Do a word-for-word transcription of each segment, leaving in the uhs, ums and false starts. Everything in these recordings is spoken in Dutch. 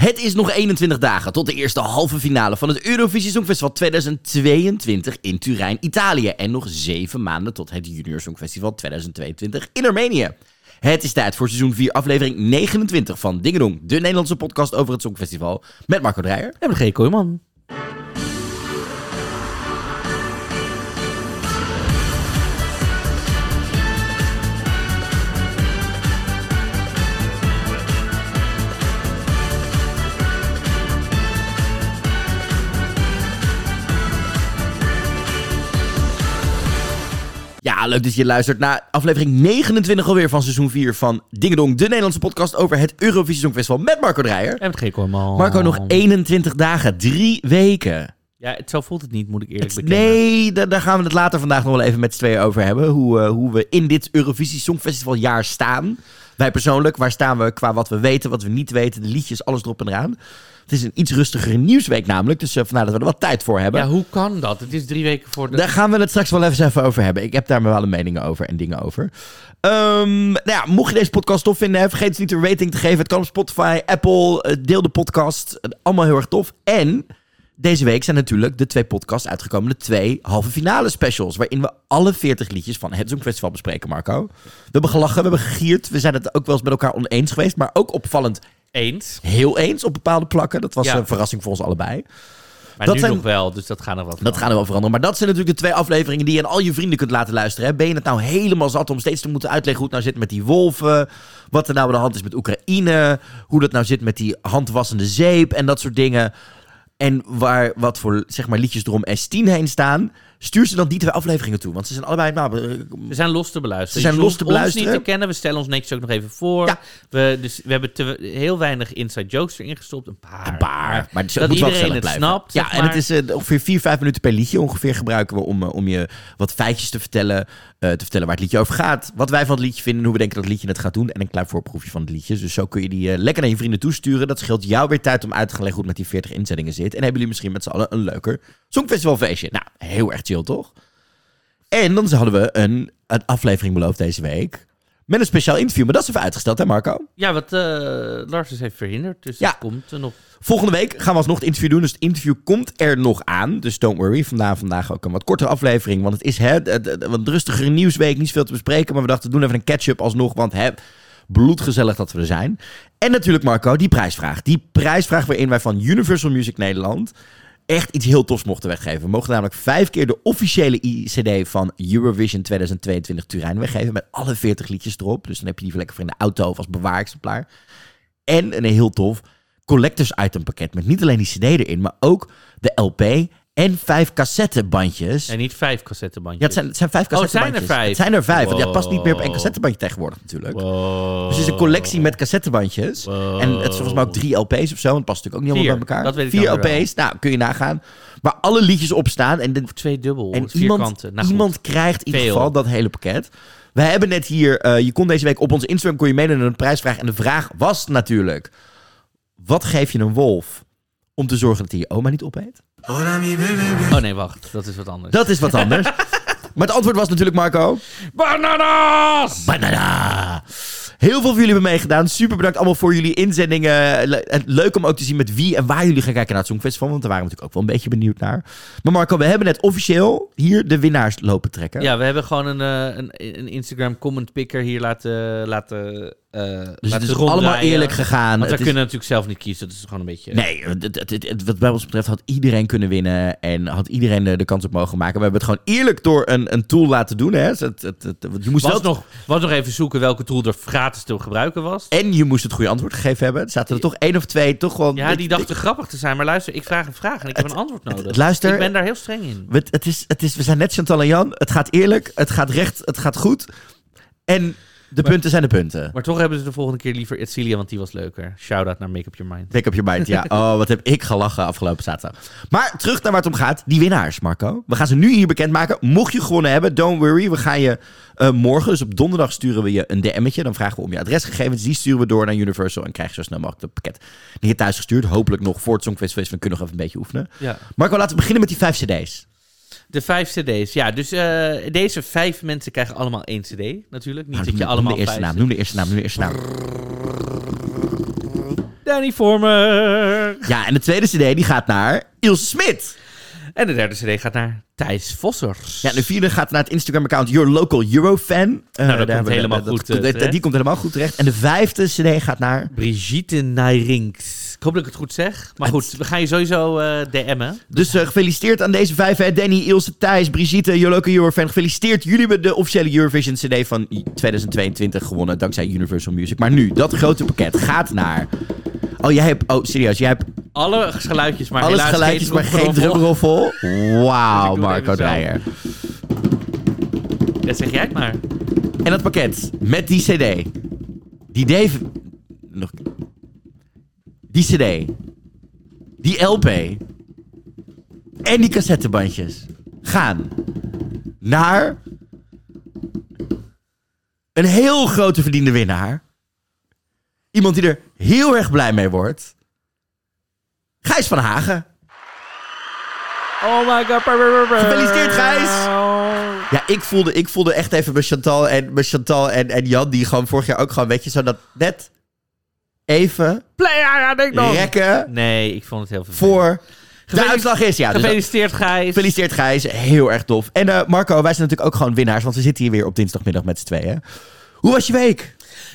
Het is nog eenentwintig dagen tot de eerste halve finale van het Eurovisie Songfestival tweeduizend tweeëntwintig in Turijn, Italië. En nog zeven maanden tot het Junior Songfestival tweeduizend tweeëntwintig in Armenië. Het is tijd voor seizoen vier, aflevering negenentwintig van Dingedong, de Nederlandse podcast over het Songfestival. Met Marco Dreyer. En met G. Kooijman. Ja, leuk dat je luistert naar aflevering negenentwintig alweer van seizoen vier van Dingedong, de Nederlandse podcast over het Eurovisie Songfestival met Marco Dreyer. En met G. Kooijman. Marco, nog eenentwintig dagen, drie weken. Ja, het, zo voelt het niet, moet ik eerlijk Het, bekennen. nee, daar, daar gaan we het later vandaag nog wel even met z'n tweeën over hebben. Hoe, uh, hoe we in dit Eurovisie Songfestivaljaar staan. Wij persoonlijk, waar staan we qua wat we weten, wat we niet weten, de liedjes, alles erop en eraan. Het is een iets rustigere nieuwsweek namelijk, dus uh, vandaar dat we er wat tijd voor hebben. Ja, hoe kan dat? Het is drie weken voor de... Daar gaan we het straks wel even, even over hebben. Ik heb daar wel een meningen over en dingen over. Um, nou ja, mocht je deze podcast tof vinden, vergeet het niet een rating te geven. Het kan op Spotify, Apple, uh, deel de podcast. Uh, allemaal heel erg tof. En deze week zijn natuurlijk de twee podcasts uitgekomen. De twee halve finale specials. Waarin we alle veertig liedjes van het Songfestival bespreken, Marco. We hebben gelachen, we hebben gegierd. We zijn het ook wel eens met elkaar oneens geweest. Maar ook opvallend Eens. heel eens op bepaalde plakken. Dat was Ja. een verrassing voor ons allebei. Maar Dat nu zijn- nog wel, dus dat gaat nog wat Dat gaan we wel veranderen. Maar dat zijn natuurlijk de twee afleveringen die je aan al je vrienden kunt laten luisteren. Hè? Ben je het nou helemaal zat om steeds te moeten uitleggen hoe het nou zit met die wolven? Wat er nou aan de hand is met Oekraïne? Hoe dat nou zit met die handwassende zeep en dat soort dingen? En waar wat voor zeg maar, liedjes er om S tien heen staan. Stuur ze dan die twee afleveringen toe. Want ze zijn allebei... Nou, Ze zijn los te beluisteren. Ze zijn Je los hoeft te ons beluisteren. niet te kennen. We stellen ons netjes ook nog even voor. Ja. We, dus, we hebben te, heel weinig inside jokes erin gestopt. Een paar. Een paar. Maar het dat moet wel iedereen gezellig het blijven. snapt. Ja, zeg en maar. het is uh, ongeveer vier, vijf minuten per liedje. Ongeveer gebruiken we om, uh, om je wat feitjes te vertellen. Uh, te vertellen waar het liedje over gaat. Wat wij van het liedje vinden. Hoe we denken dat het liedje het gaat doen. En een klein voorproefje van het liedje. Dus zo kun je die uh, lekker naar je vrienden toesturen. Dat scheelt jou weer tijd om uit te gaan leggen hoe het met die veertig inzendingen zit. En hebben jullie misschien met z'n allen een leuker Songfestivalfeestje. Nou, heel erg chill toch? En dan hadden we een, een aflevering beloofd deze week. Met een speciaal interview. Maar dat is even uitgesteld, hè Marco? Ja, wat uh, Lars is heeft verhinderd. Dus Ja. dat komt er nog. Volgende week gaan we alsnog het interview doen. Dus het interview komt er nog aan. Dus don't worry. Vandaag, vandaag ook een wat kortere aflevering. Want het is hè, een wat rustigere nieuwsweek. Niet zoveel te bespreken. Maar we dachten, we doen even een catch-up alsnog. Want hè, bloedgezellig dat we er zijn. En natuurlijk Marco, die prijsvraag. Die prijsvraag waarin wij van Universal Music Nederland echt iets heel tofs mochten weggeven. We mochten namelijk vijf keer de officiële I C D van Eurovision tweeduizend tweeëntwintig Turijn weggeven. Met alle veertig liedjes erop. Dus dan heb je die lekker voor in de auto of als bewaarexemplaar. En een heel tof collectors item pakket. Met niet alleen die cd erin, maar ook de L P en vijf cassettebandjes. En niet vijf cassettebandjes. Ja, het zijn, het zijn vijf Oh, het zijn cassettebandjes. er vijf. Het zijn er vijf. Want ja, het past niet meer op één Wow. cassettebandje tegenwoordig natuurlijk. Wow. Dus het is een collectie met cassettebandjes. Wow. En het is volgens mij ook drie L P's of zo. Want het past natuurlijk ook niet allemaal Vier, bij elkaar. dat weet ik Vier dan L weer P's. Nou, kun je nagaan. Waar alle liedjes op staan. En, de, Twee dubbel. en vier iemand, kanten. Nou, goed. iemand krijgt in ieder Veel. geval dat hele pakket. We hebben net hier... Uh, je kon deze week op onze Instagram kon je meedoen aan een prijsvraag. En de vraag was natuurlijk... Wat geef je een wolf om te zorgen dat hij je oma niet opeet? Oh nee, wacht. Dat is wat anders. Dat is wat anders. Maar het antwoord was natuurlijk, Marco... Bananas! Banana! Heel veel van jullie hebben meegedaan. Super bedankt allemaal voor jullie inzendingen. Le- en leuk om ook te zien met wie en waar jullie gaan kijken naar het Songfestival. Want daar waren we natuurlijk ook wel een beetje benieuwd naar. Maar Marco, we hebben net officieel hier de winnaars lopen trekken. Ja, we hebben gewoon een, eh, een, een Instagram comment picker hier laten, laten, eh dus laten het is ronddraaien. allemaal eerlijk gegaan. Want we Het is- kunnen natuurlijk zelf niet kiezen. Dat is gewoon een beetje... Nee, het, het, het, het- wat bij ons betreft had iedereen kunnen winnen. En had iedereen de, de kans op mogen maken. We hebben het gewoon eerlijk door een, een tool laten doen. Hè. Het, het, het, het- je moest Was wel nog, was nog even zoeken welke tool er gratis te gebruiken was. En je moest het goede antwoord gegeven hebben. Er zaten er toch één of twee toch gewoon... Ja, die dachten grappig te zijn. Maar luister, ik vraag een vraag en ik heb een antwoord nodig. het- luister- ik ben daar heel streng in. We, het is, het is, we zijn net Chantal en Jan. Het gaat eerlijk, het gaat recht, het gaat goed. En de Maar- punten zijn de punten. Maar toch hebben ze de volgende keer liever Etcilia, want die was leuker. Shout-out naar Make Up Your Mind. Make up your mind, ja. Oh, wat heb ik gelachen afgelopen zaterdag. Maar terug naar waar het om gaat. Die winnaars, Marco. We gaan ze nu hier bekendmaken. Mocht je gewonnen hebben, don't worry. We gaan je uh, morgen, dus op donderdag sturen we je een D M'tje. Dan vragen we om je adresgegevens. Die sturen we door naar Universal en krijg je zo snel mogelijk het pakket hier thuis gestuurd. Hopelijk nog voor het Songfestival. We kunnen nog even een beetje oefenen. Ja. Marco, laten we beginnen met die vijf cd's. De vijf cd's. Ja, dus uh, deze vijf mensen krijgen allemaal één cd natuurlijk. Niet Nou, dat je noem, allemaal noem de eerste vijf naam. Noem de eerste naam. Noem de eerste naam. Danny Vormer. Ja, en de tweede cd die gaat naar Ilse Smit. En de derde cd gaat naar Thijs Vossers. Ja, de vierde gaat naar het Instagram-account Your Local Eurofan. Uh, Nou, dat daar komt we- helemaal dat- goed, dat- uh, dat- terecht. Die komt helemaal goed terecht. En de vijfde cd gaat naar... Brigitte Nijrinks. Ik hoop dat ik het goed zeg. Maar goed, we gaan je sowieso uh, D M'en. Dus uh, gefeliciteerd aan deze vijf. Hè? Danny, Ilse, Thijs, Brigitte, Your Local Eurofan. Gefeliciteerd. Jullie hebben de officiële Eurovision cd van tweeduizend tweeëntwintig gewonnen. Dankzij Universal Music. Maar nu, dat grote pakket gaat naar... Oh, jij hebt... Oh, serieus. Jij hebt Alle geluidjes, maar alles helaas geluidjes, maar geen drumroll. drumroll. Wauw, Dus ik doe het Marco even zelf. Dreyer. Dat zeg jij het maar. En dat pakket met die cd. Die Dave... Nog... Die cd. Die L P. En die cassettebandjes. Gaan naar... een heel grote verdiende winnaar. Iemand die er heel erg blij mee wordt. Gijs van Hagen. Oh my god. Gefeliciteerd, Gijs. Ja, ik voelde, ik voelde echt even met Chantal en, met Chantal en, en Jan... die gewoon vorig jaar ook gewoon, weet je, zo dat net even Play, ja, ja, denk nog. rekken Nee, ik vond het heel vervelend. voor de Gefelici- uitslag is. Ja, dus dat- Gefeliciteerd, Gijs. gefeliciteerd Gijs, heel erg tof. En uh, Marco, wij zijn natuurlijk ook gewoon winnaars... want we zitten hier weer op dinsdagmiddag met z'n tweeën. Hoe was je week?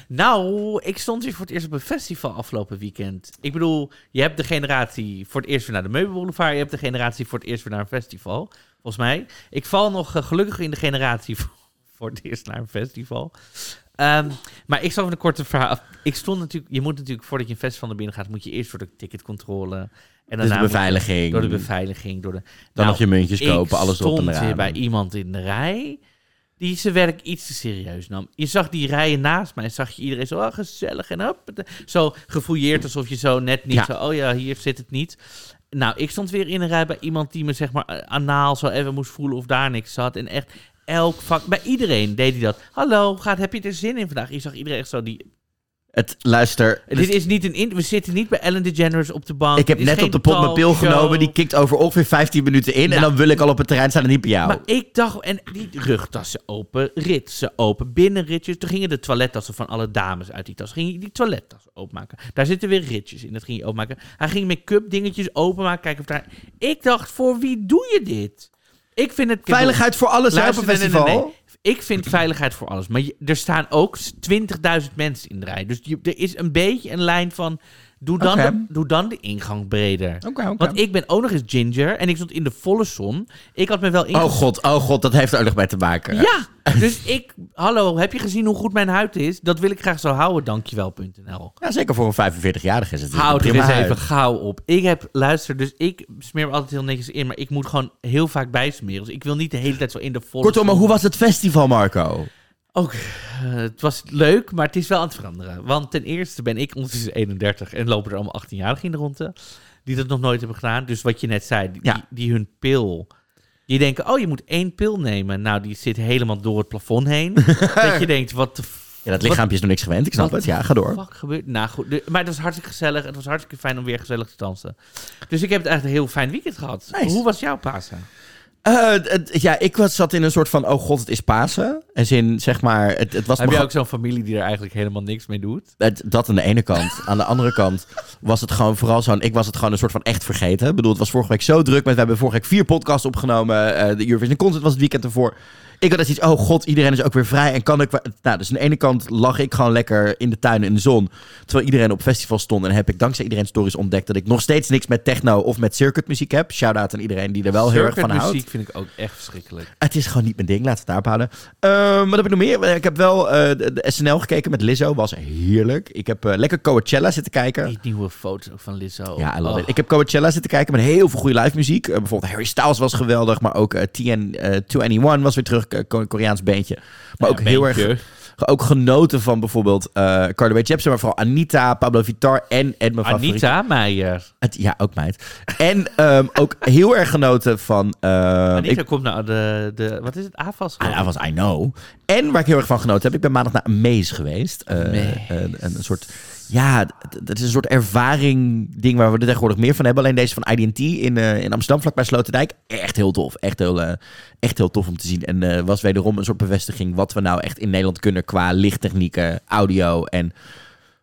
Nou, ik stond weer voor het eerst op een festival afgelopen weekend. Ik bedoel, je hebt de generatie voor het eerst weer naar de Meubelboulevard. Je hebt de generatie voor het eerst weer naar een festival. Volgens mij. Ik val nog uh, gelukkig in de generatie voor het eerst naar een festival. Um, maar ik zal even een korte verhaal. Ik stond natuurlijk, je moet natuurlijk, voordat je een festival naar binnen gaat, moet je eerst door de ticketcontrole. En Dus daarna de moet je- beveiliging. door de beveiliging. Door de, Dan Nou, nog je muntjes kopen, ik alles erop en stond weer eraan. bij iemand in de rij die zijn werk iets te serieus nam. Je zag die rijen naast mij, zag je iedereen zo, oh, gezellig en op. Zo gefouilleerd, alsof je zo net niet Ja. zo, oh ja, hier zit het niet. Nou, ik stond weer in een rij bij iemand die me zeg maar eh, anaal zo even moest voelen of daar niks zat. En echt elk vak, bij iedereen deed hij dat. Hallo, gaat, heb je er zin in vandaag? Je zag iedereen echt zo die... Het, luister... Dit is niet een... In, we zitten niet bij Ellen DeGeneres op de bank. ik heb Het is net op geen de pot mijn pil talkshow. genomen. Die kikt over ongeveer vijftien minuten in. En Nou. dan wil ik al op het terrein staan en niet bij jou. Maar ik dacht, en die rugtassen open, ritsen open, binnenritjes. Toen gingen de toilettassen van alle dames uit die tas. Ging je die toilettassen openmaken. Daar zitten weer ritjes in, dat ging je openmaken. Hij ging make-up dingetjes openmaken, kijken of daar... Ik dacht, voor wie doe je dit? Ik vind het... Veiligheid voor alles, hè, op Luister, een nee, nee, nee, festival. nee. Ik vind veiligheid voor alles. Maar je- er staan ook twintigduizend mensen in de rij. Dus je, er is een beetje een lijn van... Doe dan, Oké. de, doe dan de ingang breder. Oké, oké. Want ik ben ook nog eens ginger. En ik stond in de volle zon. Ik had me wel inge- Oh god, oh god, dat heeft er ook nog mee te maken. Ja, dus ik... Hallo, heb je gezien hoe goed mijn huid is? Dat wil ik graag zo houden, dankjewel punt n l. Ja, zeker voor een vijfenveertig-jarige is het. Houd er prima eens huid. even gauw op. Ik heb, luister, dus ik smeer me altijd heel netjes in, maar ik moet gewoon heel vaak bijsmeren. Dus ik wil niet de hele tijd zo in de volle... Kortom, maar zon. hoe was het festival, Marco? Ook, eh, het was leuk, maar het is wel aan het veranderen. Want ten eerste ben ik ondertussen eenendertig en lopen er allemaal achttienjarigen in de ronde die dat nog nooit hebben gedaan. Dus wat je net zei, die, Ja. die, die hun pil... Die denken, oh, je moet één pil nemen. Nou, die zit helemaal door het plafond heen. Dat je denkt, wat de Ja, dat lichaampje is nog niks gewend, ik snap Wat het. Ja, ga door. fuck gebeurt? Nou goed, de- maar het was hartstikke gezellig. Het was hartstikke fijn om weer gezellig te dansen. Dus ik heb het eigenlijk een heel fijn weekend gehad. Nice. Hoe was jouw Pasen? Eh, het- ja, ik was, zat in een soort van, oh god, het is Pasen. En zin, zeg maar, het, het was Heb me je gewoon- ook zo'n familie die er eigenlijk helemaal niks mee doet? Het, dat aan de ene kant. Aan de andere kant was het gewoon vooral zo'n... Ik was het gewoon een soort van echt vergeten. Ik bedoel, het was vorige week zo druk. Met, we hebben vorige week vier podcasts opgenomen. eh, de Eurovision Concert was het weekend ervoor. Ik had dus iets, oh god, iedereen is ook weer vrij. En kan ik... wa- Nou, dus aan de ene kant lag ik gewoon lekker in de tuin in de zon. Terwijl iedereen op festival stond. En heb ik dankzij iedereen stories ontdekt dat ik nog steeds niks met techno of met circuitmuziek heb. Shout-out aan iedereen die er wel heel erg van houdt. muziek vind ik ook echt verschrikkelijk. Het is gewoon niet mijn ding, laten we het daarop houden. Ehm wat heb ik nog meer? Ik heb wel eh, de, de S N L gekeken met Lizzo, was heerlijk. Ik heb eh, lekker Coachella zitten kijken. Die nieuwe foto's ook van Lizzo. Ja, I love Oh. it. Ik heb Coachella zitten kijken met heel veel goede live muziek. Eh, bijvoorbeeld Harry Styles was geweldig, maar ook eh, T N tweeënenentwintig was weer terug, eh, Ko- Koreaans beentje. Maar Ja, ook heel beentje. erg ook genoten van bijvoorbeeld uh, Carly Rae Jepsen, maar vooral Anita, Pablo Vittar en, en mijn favoriete... Anita Meijer. Het, ja, ook meid. En um, ook heel erg genoten van... Uh, Anita ik, komt naar de, de... Wat is het? A F A S? Ah, dat was I Know. En waar ik heel erg van genoten heb, ik ben maandag naar Amaze geweest. Uh, Nee. een, een soort... Ja, dat is een soort ervaring ding waar we er tegenwoordig meer van hebben. Alleen deze van I D T in, uh, in Amsterdam, vlakbij Sloterdijk. Echt heel tof. Echt heel, uh, echt heel tof om te zien. En uh, was wederom een soort bevestiging wat we nou echt in Nederland kunnen qua lichttechnieken, audio en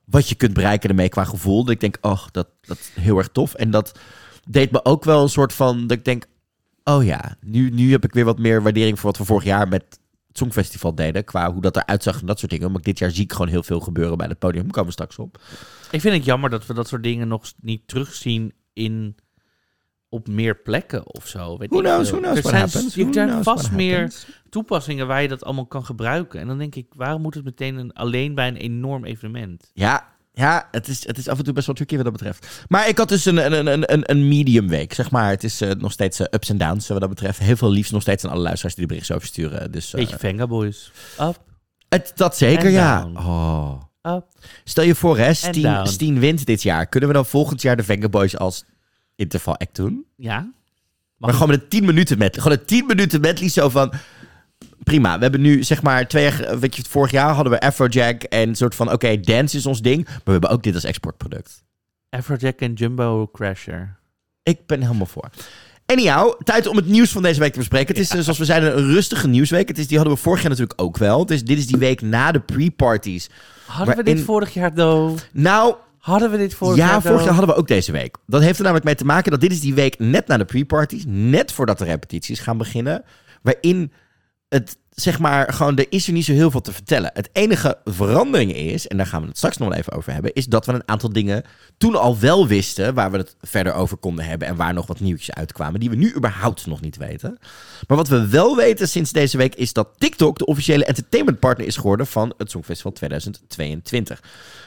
wat je kunt bereiken ermee qua gevoel. Dat ik denk, oh, dat, dat is heel erg tof. En dat deed me ook wel een soort van, dat ik denk, oh ja, nu, nu heb ik weer wat meer waardering voor wat we vorig jaar met het Songfestival deden. Qua hoe dat eruit zag en dat soort dingen. Maar dit jaar zie ik gewoon heel veel gebeuren bij het podium. Daar komen we straks op. Ik vind het jammer dat we dat soort dingen nog niet terugzien in... op meer plekken of zo. Weet Who ik knows, veel. who knows er what zijn, happens. er Who zijn knows vast what meer happens. toepassingen waar je dat allemaal kan gebruiken. En dan denk ik, waarom moet het meteen een, alleen bij een enorm evenement? Ja, ja het, is, het is af en toe best wel tricky wat dat betreft. Maar ik had dus een, een, een, een, een medium week, zeg maar. Het is uh, nog steeds uh, ups en downs wat dat betreft. Heel veel liefst nog steeds aan alle luisteraars die de berichtjes oversturen. Dus, uh, Beetje Venga Boys. Up, het, dat zeker, en ja. down. Oh. up. Stel je voor, hè, down. Steen, Steen wint dit jaar. Kunnen we dan volgend jaar de Venga Boys als interval act doen? Ja. Maar gewoon met een tien minuten medley. Gewoon een tien minuten medley zo van... Prima, we hebben nu zeg maar twee jaar... Weet je, vorig jaar hadden we Afrojack en een soort van... Oké, okay, dance is ons ding. Maar we hebben ook dit als exportproduct. Afrojack en Jumbo Crasher. Ik ben helemaal voor. Anyhow, tijd om het nieuws van deze week te bespreken. Het is, ja. zoals we zeiden, een rustige nieuwsweek. Het is, die hadden we vorig jaar natuurlijk ook wel. Dus dit is die week na de pre-parties. Hadden waarin... we dit vorig jaar, though? Nou... Hadden we dit vorig ja, jaar? Ja, vorig jaar hadden we ook deze week. Dat heeft er namelijk mee te maken dat dit is die week net na de pre-parties, net voordat de repetities gaan beginnen, waarin het, zeg maar, gewoon, er is er niet zo heel veel te vertellen. Het enige verandering is, en daar gaan we het straks nog wel even over hebben, is dat we een aantal dingen toen al wel wisten, waar we het verder over konden hebben en waar nog wat nieuwtjes uitkwamen, die we nu überhaupt nog niet weten. Maar wat we wel weten sinds deze week is dat TikTok de officiële entertainmentpartner is geworden van het Songfestival tweeduizend tweeëntwintig.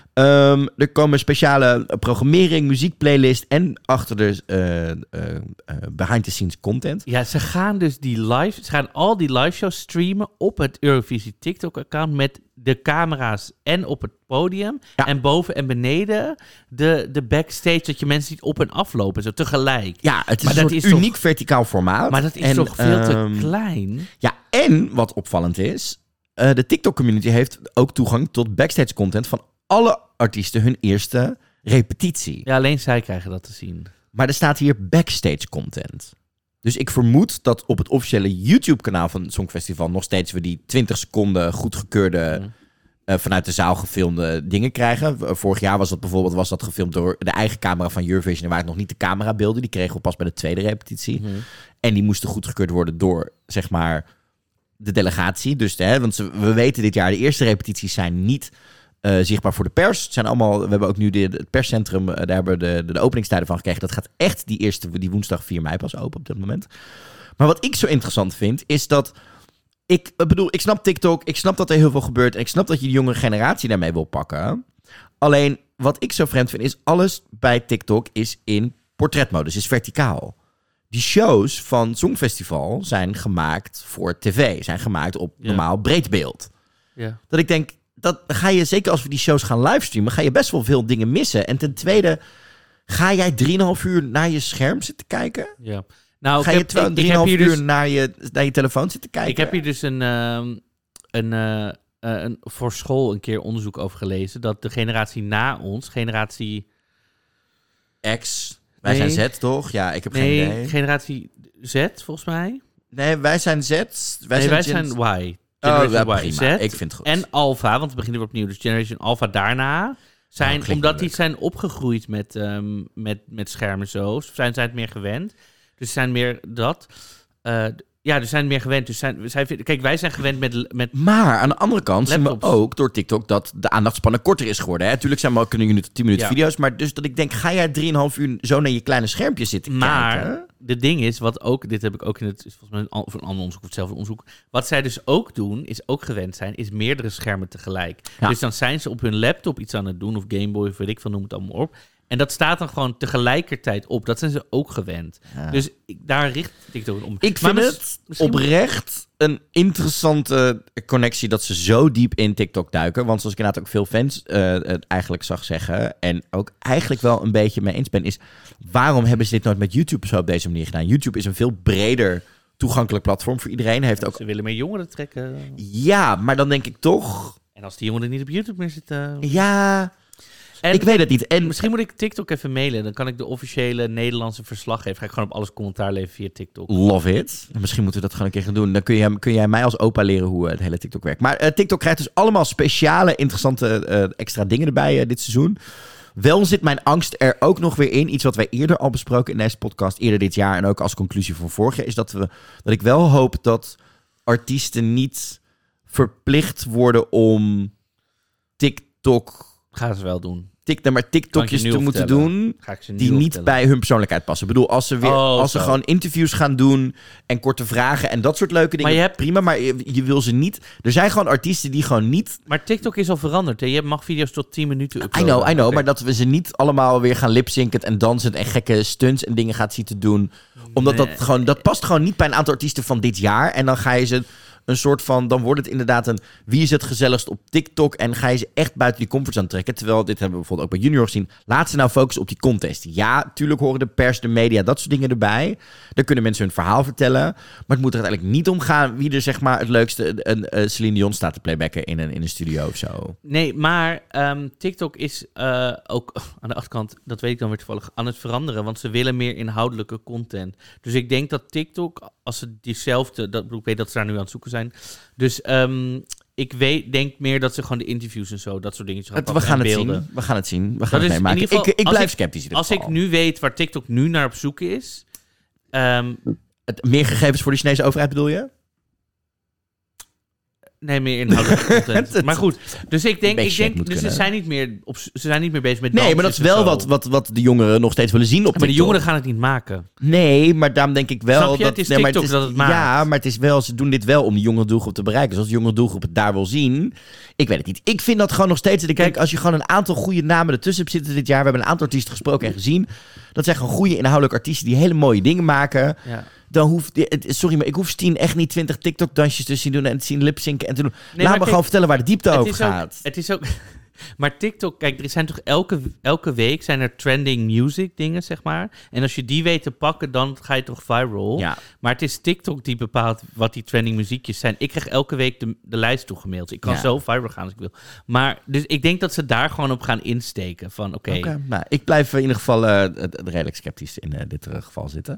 Um, er komen speciale programmering, muziekplaylist en achter de uh, uh, uh, behind-the-scenes content. Ja, ze gaan dus die live, ze gaan al die live shows streamen op het Eurovisie TikTok-account met de camera's en op het podium. Ja. En boven en beneden de, de backstage, dat je mensen ziet op en aflopen, zo tegelijk. Ja, het is maar een dat soort is uniek toch, verticaal formaat. Maar dat is en, toch veel te um, klein? Ja, en wat opvallend is, uh, de TikTok-community heeft ook toegang tot backstage content van alle artiesten hun eerste repetitie. Ja, alleen zij krijgen dat te zien. Maar er staat hier backstage content. Dus ik vermoed dat op het officiële YouTube-kanaal van het Songfestival nog steeds we die twintig seconden goedgekeurde, mm. uh, vanuit de zaal gefilmde dingen krijgen. Vorig jaar was dat bijvoorbeeld was dat gefilmd door de eigen camera van Eurovision. En waren het nog niet de camerabeelden. Die kregen we pas bij de tweede repetitie. Mm. En die moesten goedgekeurd worden door, zeg maar, de delegatie. Dus, hè, want ze, we weten dit jaar, de eerste repetities zijn niet Uh, zichtbaar voor de pers. Het zijn allemaal, we hebben ook nu de, het perscentrum, uh, daar hebben we de, de, de openingstijden van gekregen. Dat gaat echt die eerste, die woensdag vier mei pas open op dit moment. Maar wat ik zo interessant vind, is dat ik bedoel, ik snap TikTok, ik snap dat er heel veel gebeurt en ik snap dat je de jongere generatie daarmee wil pakken. Alleen, wat ik zo vreemd vind, is alles bij TikTok is in portretmodus, is verticaal. Die shows van Songfestival zijn gemaakt voor tv, zijn gemaakt op ja. normaal breedbeeld. Ja. Dat ik denk, dat ga je, zeker als we die shows gaan livestreamen, ga je best wel veel dingen missen. En ten tweede, ga jij drieënhalf uur naar je scherm zitten kijken? Ja. Nou, ga ik je heb, drieënhalf uur dus, naar, je, naar je telefoon zitten kijken? Ik heb hier dus een, uh, een, uh, uh, een voor school een keer onderzoek over gelezen, dat de generatie na ons, generatie X, wij nee. zijn Z toch? Ja, ik heb nee, geen idee. generatie Z volgens mij. Nee, wij zijn Z. Wij nee, zijn, wij gen... zijn Y. Generation oh, ja, Y, prima. Z ik vind het goed. En Alpha, want we beginnen weer opnieuw. Dus Generation Alpha daarna zijn, oh, omdat die zijn opgegroeid met, um, met, met schermen zo, zijn zij het meer gewend. Dus zijn meer dat. Uh, ja, dus zijn meer gewend. Dus zijn, zijn, kijk, wij zijn gewend met, met maar aan de andere kant laptops. zien we ook door TikTok dat de aandachtspannen korter is geworden. Hè? Tuurlijk zijn we ook tien minuten, tien minuten ja. video's. Maar dus dat ik denk, ga jij drieënhalf uur zo naar je kleine schermpje zitten maar, kijken? Maar de ding is, wat ook, dit heb ik ook in het, volgens mij een, of een ander onderzoek of hetzelfde onderzoek. Wat zij dus ook doen, is ook gewend zijn, is meerdere schermen tegelijk. Ja. Dus dan zijn ze op hun laptop iets aan het doen, of Gameboy, of weet ik veel, noem het allemaal op. En dat staat dan gewoon tegelijkertijd op. Dat zijn ze ook gewend. Ja. Dus ik, daar richt TikTok om. Ik vind maar het misschien... oprecht een interessante connectie dat ze zo diep in TikTok duiken. Want zoals ik inderdaad ook veel fans uh, het eigenlijk zag zeggen, en ook eigenlijk wel een beetje mee eens ben, is waarom hebben ze dit nooit met YouTube zo op deze manier gedaan? YouTube is een veel breder toegankelijk platform voor iedereen. Heeft ja, ook... Ze willen meer jongeren trekken. Ja, maar dan denk ik toch... En als die jongeren niet op YouTube meer zitten... Ja... En ik weet het niet. En misschien moet ik TikTok even mailen. Dan kan ik de officiële Nederlandse verslaggever... Ga ik gewoon op alles commentaar leveren via TikTok. Love it. Misschien moeten we dat gewoon een keer gaan doen. Dan kun, je, kun jij mij als opa leren hoe uh, het hele TikTok werkt. Maar uh, TikTok krijgt dus allemaal speciale, interessante uh, extra dingen erbij uh, dit seizoen. Wel zit mijn angst er ook nog weer in. Iets wat wij eerder al besproken in deze podcast. Eerder dit jaar en ook als conclusie van vorig jaar. Is dat, we, dat ik wel hoop dat artiesten niet verplicht worden om TikTok... Gaan ze wel doen. Tik, maar TikTokjes te moeten doen die niet vertellen. bij hun persoonlijkheid passen. Ik bedoel, als ze, weer, Oh, als ze zo. gewoon interviews gaan doen en korte vragen en dat soort leuke dingen, Maar je hebt- prima, maar je, je wil ze niet... Er zijn gewoon artiesten die gewoon niet... Maar TikTok is al veranderd. Hè? Je mag video's tot tien minuten I uploaden. know, I know, Oké. maar dat we ze niet allemaal weer gaan lipzinken en dansen en gekke stunts en dingen gaat zitten doen. Omdat Nee. dat gewoon... Dat past gewoon niet bij een aantal artiesten van dit jaar. En dan ga je ze... Een soort van, dan wordt het inderdaad een... Wie is het gezelligst op TikTok? En ga je ze echt buiten die comfortzone trekken. Terwijl, dit hebben we bijvoorbeeld ook bij Junior gezien. Laat ze nou focussen op die contest. Ja, tuurlijk horen de pers, de media, dat soort dingen erbij. Daar kunnen mensen hun verhaal vertellen. Maar het moet er uiteindelijk niet om gaan wie er zeg maar het leukste... Een, een Celine Dion staat te playbacken in een, in een studio of zo. Nee, maar um, TikTok is uh, ook aan de achterkant, dat weet ik dan weer toevallig, aan het veranderen. Want ze willen meer inhoudelijke content. Dus ik denk dat TikTok, als ze diezelfde... Dat, ik weet dat ze daar nu aan het zoeken zijn. Dus um, ik weet, denk meer dat ze gewoon de interviews en zo, dat soort dingetjes gaan Het, we pakken gaan en het beelden. zien. We gaan het zien. We Dat gaan is het in meemaken. ieder geval- Ik, ik als blijf ik- sceptisch in ieder Als geval. ik nu weet waar TikTok nu naar op zoek is... Um, Het, meer gegevens voor de Chinese overheid bedoel je? nee, meer inhoudelijke content. Het- Maar goed, dus ik denk, beetje ik shit denk moet dus ze kunnen. zijn niet meer op, ze zijn niet meer bezig met Nee, maar dat is dansjes wel en zo. wat, wat, wat de jongeren nog steeds willen zien op Ja, maar de TikTok. jongeren gaan het niet maken. Nee, maar daarom denk ik wel... Snap je? Dat, Het is nee, maar TikTok dat het maakt. Ja, maar het is wel, ze doen dit wel om de jonge doelgroep te bereiken. Dus als de jonge doelgroep het daar wil zien... Ik weet het niet. Ik vind dat gewoon nog steeds... Dat ik denk, als je gewoon een aantal goede namen ertussen hebt zitten dit jaar... We hebben een aantal artiesten gesproken en gezien. Dat zijn gewoon goede inhoudelijke artiesten die hele mooie dingen maken. Ja. Dan hoeft... Sorry, maar ik hoef Stien echt niet twintig TikTok-dansjes te zien doen... en te zien lipzinken en te doen. maar Laat me kijk, gewoon vertellen waar de diepte Het over is, ook, gaat. het is ook... Maar TikTok, kijk, er zijn toch elke, elke week zijn er trending music dingen, zeg maar. En als je die weet te pakken, dan ga je toch viral. Ja. Maar het is TikTok die bepaalt wat die trending muziekjes zijn. Ik krijg elke week de, de lijst toegemaild. Ik kan Ja. zo viral gaan als ik wil. Maar dus ik denk dat ze daar gewoon op gaan insteken. Van oké, Oké, nou, ik blijf in ieder geval uh, redelijk sceptisch in uh, dit uh, geval zitten.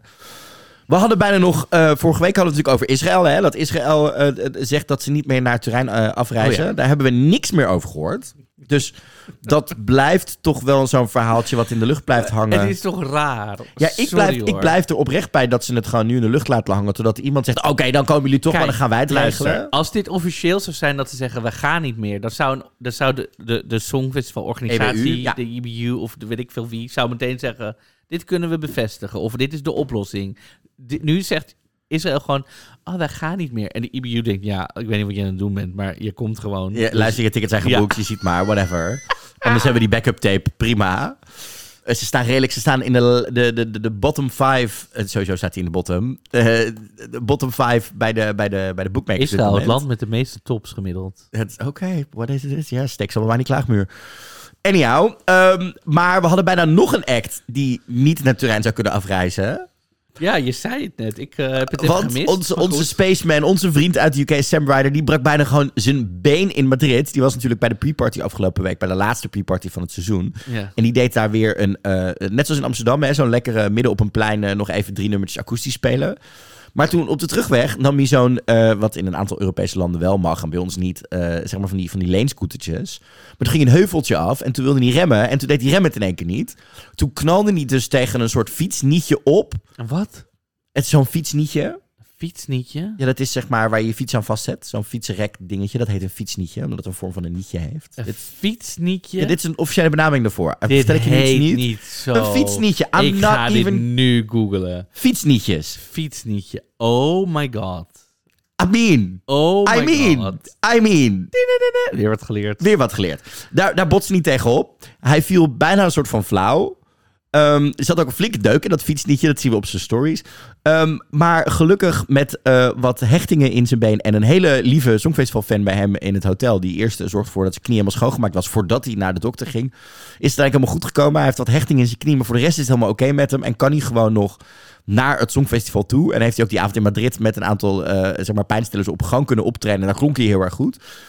We hadden bijna nog... Uh, vorige week hadden we het natuurlijk over Israël. Hè? Dat Israël uh, zegt dat ze niet meer naar Turijn uh, afreizen. Oh ja. Daar hebben we niks meer over gehoord. Dus dat blijft toch wel zo'n verhaaltje wat in de lucht blijft hangen. het is toch raar? Ja, ik Sorry, blijf, hoor. ik blijf er oprecht bij dat ze het gewoon nu in de lucht laten hangen. Totdat iemand zegt, oké, okay, dan komen jullie toch, Kijk, maar dan gaan wij het luister, regelen. Als dit officieel zou zijn dat ze zeggen, we gaan niet meer. Dan zou, een- dan zou de, de, de Songfestivalorganisatie, E B U, ja. de I B U of de weet ik veel wie, zou meteen zeggen, dit kunnen we bevestigen. Of dit is de oplossing. Dit, nu zegt Israël gewoon, oh, wij gaan niet meer. En de I B U denkt, ja, ik weet niet wat je aan het doen bent, maar je komt gewoon. Ja, Dus- luister, je tickets zijn geboekt, Ja. je ziet maar, whatever. Anders hebben we die backup tape, prima. Uh, Ze staan redelijk, ze staan in de, de, de, de, de bottom five. Uh, sowieso staat hij in de bottom. Uh, de bottom five bij de, bij de, bij de bookmakers. op dit Israël, het moment. land met de meeste tops gemiddeld. Oké, okay, what is it? Ja, steek ze allemaal maar in die klaagmuur. Anyhow, um, maar we hadden bijna nog een act die niet naar Turijn zou kunnen afreizen. Ja, je zei het net. Ik uh, heb het even Want gemist. onze, maar onze goed. spaceman, onze vriend uit de U K, Sam Ryder, die brak bijna gewoon zijn been in Madrid. Die was natuurlijk bij de pre-party afgelopen week, bij de laatste pre-party van het seizoen. Ja. En die deed daar weer een, uh, net zoals in Amsterdam, hè, zo'n lekkere midden op een plein uh, nog even drie nummertjes akoestisch spelen. Maar toen op de terugweg nam hij zo'n, uh, wat in een aantal Europese landen wel mag en bij ons niet, uh, zeg maar van die, van die leenscootertjes. Maar toen ging een heuveltje af en toen wilde hij remmen en toen deed hij remmen het in één keer niet. Toen knalde hij dus tegen een soort fietsnietje op. En wat? Het is zo'n fietsnietje. Fietsnietje? Ja, dat is zeg maar waar je je fiets aan vastzet. Zo'n fietsrek dingetje, dat heet een fietsnietje, omdat het een vorm van een nietje heeft. Een Dit, fietsnietje? ja, dit is een officiële benaming daarvoor. Dit Vertel ik je heet niet? niet zo. Een fietsnietje. I'm Ik not ga dit even... nu googlen. Fietsnietjes. Fietsnietje. Oh my god. I mean. Oh my I mean. god. I mean. Weer wat geleerd. Weer wat geleerd. Daar, daar botste niet tegenop. Hij viel bijna een soort van flauw. Um, er zat ook een flinke deuk in dat fietsnietje. Dat zien we op zijn stories. Um, maar gelukkig met uh, wat hechtingen in zijn been. En een hele lieve Songfestival-fan bij hem in het hotel. Die eerst uh, zorgde ervoor dat zijn knie helemaal schoongemaakt was. Voordat hij naar de dokter ging. Is het eigenlijk helemaal goed gekomen. Hij heeft wat hechtingen in zijn knie. Maar voor de rest is het helemaal oké okay met hem. En kan hij gewoon nog naar het Songfestival toe. En heeft hij ook die avond in Madrid met een aantal uh, zeg maar pijnstillers op gang kunnen optreden. En daar klonk hij heel erg goed.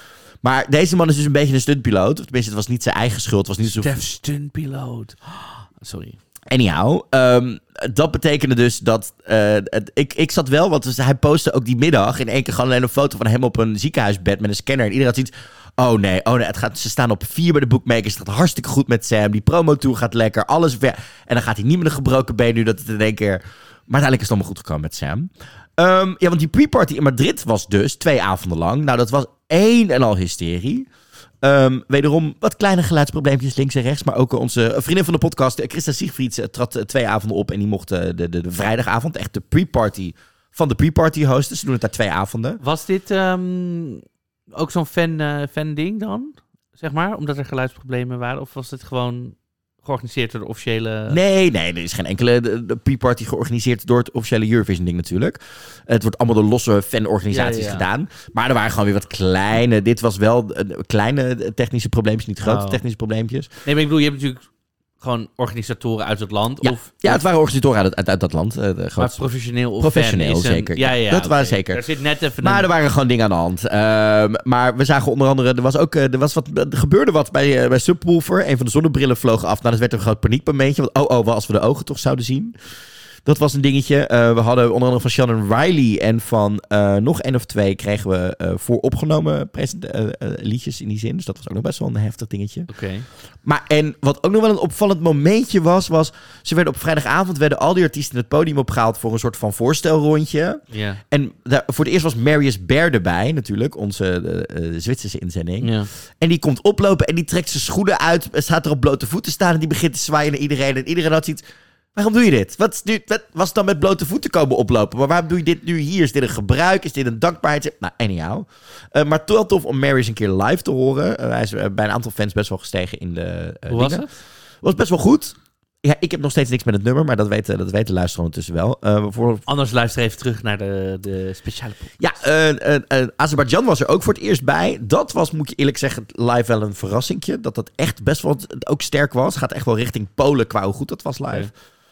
Maar deze man is dus een beetje een stuntpiloot. Of tenminste, het was niet zijn eigen schuld. Het was niet zo... Stef stuntpiloot. Oh, sorry. Anyhow, um, dat betekende dus dat... Uh, het, ik, ik zat wel, want dus hij postte ook die middag... in één keer gewoon alleen een foto van hem op een ziekenhuisbed... met een scanner. En iedereen had zoiets... Oh nee, oh nee het gaat, ze staan op vier bij de bookmakers. Het gaat hartstikke goed met Sam. Die promo-tour gaat lekker. Alles ver. En dan gaat hij niet met een gebroken been nu. Dat het in één keer... Maar uiteindelijk is het allemaal goed gekomen met Sam. Um, ja, want die pre-party in Madrid was dus twee avonden lang. Nou, dat was één en al hysterie. Um, wederom wat kleine geluidsprobleempjes links en rechts. Maar ook onze vriendin van de podcast, Christa Siegfrieds, trad twee avonden op. En die mocht de, de, de vrijdagavond, echt de pre-party van de pre-party hosten. Ze doen het daar twee avonden. Was dit um, ook zo'n fan, uh, fan ding dan? Zeg maar, omdat er geluidsproblemen waren? Of was het gewoon... georganiseerd door de officiële... Nee, nee, er is geen enkele de, de pre-party georganiseerd door het officiële Eurovision-ding natuurlijk. Het wordt allemaal door losse fanorganisaties ja, ja, ja. gedaan. Maar er waren gewoon weer wat kleine... Dit was wel uh, kleine technische probleempjes, niet grote oh. technische probleempjes. Nee, maar ik bedoel, je hebt natuurlijk gewoon organisatoren uit het land. Ja, of, ja of... het waren organisatoren uit, uit, uit dat land. Uh, de maar professioneel of Professioneel, fan zeker. Een... Ja, ja, dat okay. waren zeker. Er zit net even maar een... er waren gewoon dingen aan de hand. Uh, maar we zagen onder andere... Er was ook er was wat, er gebeurde wat bij, uh, bij Subwoofer. Een van de zonnebrillen vloog af. Nou, dat werd een groot paniekmomentje. Want oh, oh, wel als we de ogen toch zouden zien. Dat was een dingetje. Uh, we hadden onder andere van Shannon Riley en van uh, nog één of twee kregen we uh, vooropgenomen present- uh, uh, liedjes in die zin. Dus dat was ook nog best wel een heftig dingetje. Oké. Okay. Maar en wat ook nog wel een opvallend momentje was, was ze werden op vrijdagavond werden al die artiesten het podium opgehaald voor een soort van voorstelrondje. Yeah. En daar, voor het eerst was Marius Baer erbij, natuurlijk, onze uh, uh, Zwitserse inzending. Yeah. En die komt oplopen en die trekt zijn schoenen uit, staat er op blote voeten staan en die begint te zwaaien naar iedereen. En iedereen had zoiets... Waarom doe je dit? Wat, is nu, wat was het dan met blote voeten komen oplopen? Maar waarom doe je dit nu hier? Is dit een gebruik? Is dit een dankbaarheid? Nou, anyhow. Uh, maar toch tof om Marius een keer live te horen. Uh, hij is uh, bij een aantal fans best wel gestegen in de uh, Hoe was dingen. het? Was best wel goed. Ja, ik heb nog steeds niks met het nummer, maar dat weten, dat weten luisteren ondertussen wel. Uh, voor... Anders luister even terug naar de, de speciale podcast. Ja, uh, uh, uh, Azerbeidzjan was er ook voor het eerst bij. Dat was, moet je eerlijk zeggen, live wel een verrassingje. Dat dat echt best wel ook sterk was. Gaat echt wel richting Polen qua hoe goed dat was live. Okay.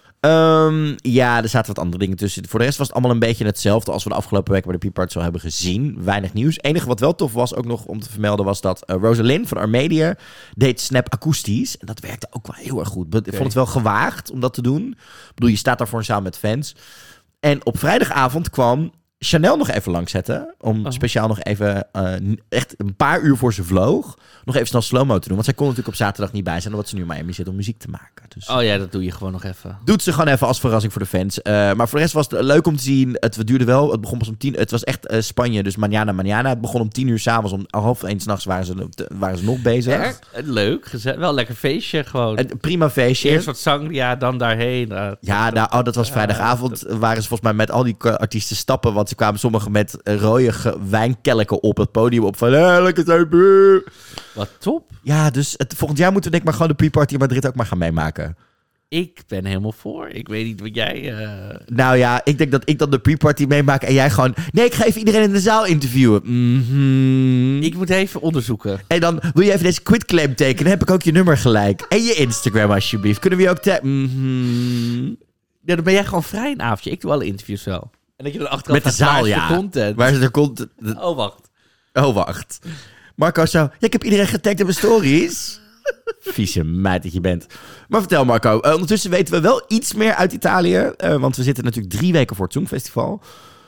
Um, ja, er zaten wat andere dingen tussen. Voor de rest was het allemaal een beetje hetzelfde als we de afgelopen weken bij de Pre-Party zo hebben gezien. Weinig nieuws. Het enige wat wel tof was, ook nog om te vermelden, was dat uh, Rosalind van Armedia deed Snap akoestisch. En dat werkte ook wel heel erg goed. Ik okay. vond het wel gewaagd om dat te doen. Ik bedoel, je staat daarvoor een zaal met fans. En op vrijdagavond kwam Chanel nog even langs zetten. Om oh. speciaal nog even, uh, echt een paar uur voor ze vloog, nog even snel slow-mo te doen. Want zij kon natuurlijk op zaterdag niet bij zijn, omdat ze nu in Miami zit om muziek te maken. Dus, oh ja, dat doe je gewoon nog even. Doet ze gewoon even als verrassing voor de fans. Uh, maar voor de rest was het leuk om te zien. Het duurde wel, het begon pas om tien. Het was echt uh, Spanje, dus mañana, mañana. Het begon om tien uur s'avonds. Om half één 's nachts waren ze, waren ze nog bezig. Ja, leuk, gezet, wel een lekker feestje gewoon. Een prima feestje. Eerst wat sangria, dan daarheen. Uh, ja, nou, oh, dat was vrijdagavond. Uh, dat... waren ze volgens mij met al die artiesten stappen. Want ze kwamen sommigen met rode wijnkelken op het podium op van hey, lekker zijn. Wat top. Ja, dus het, volgend jaar moeten we denk ik maar gewoon de pre-party in Madrid ook maar gaan meemaken. Ik ben helemaal voor. Ik weet niet wat jij... Uh... Nou ja, ik denk dat ik dan de pre-party meemaak en jij gewoon... Nee, ik ga even iedereen in de zaal interviewen. Mm-hmm. Ik moet even onderzoeken. En dan wil je even deze quitclaim tekenen. Dan heb ik ook je nummer gelijk. En je Instagram alsjeblieft. Kunnen we je ook... Te- mm-hmm. Ja, dan ben jij gewoon vrij een avondje. Ik doe alle interviews wel. En dat je dan achteraf met de zaal, ja. De content. Waar is de content? Oh, wacht. Oh, wacht. Marco zo... Ja, ik heb iedereen getagd in mijn stories. Vieze meid dat je bent. Maar vertel Marco. Uh, ondertussen weten we wel iets meer uit Italië. Uh, want we zitten natuurlijk drie weken voor het Songfestival.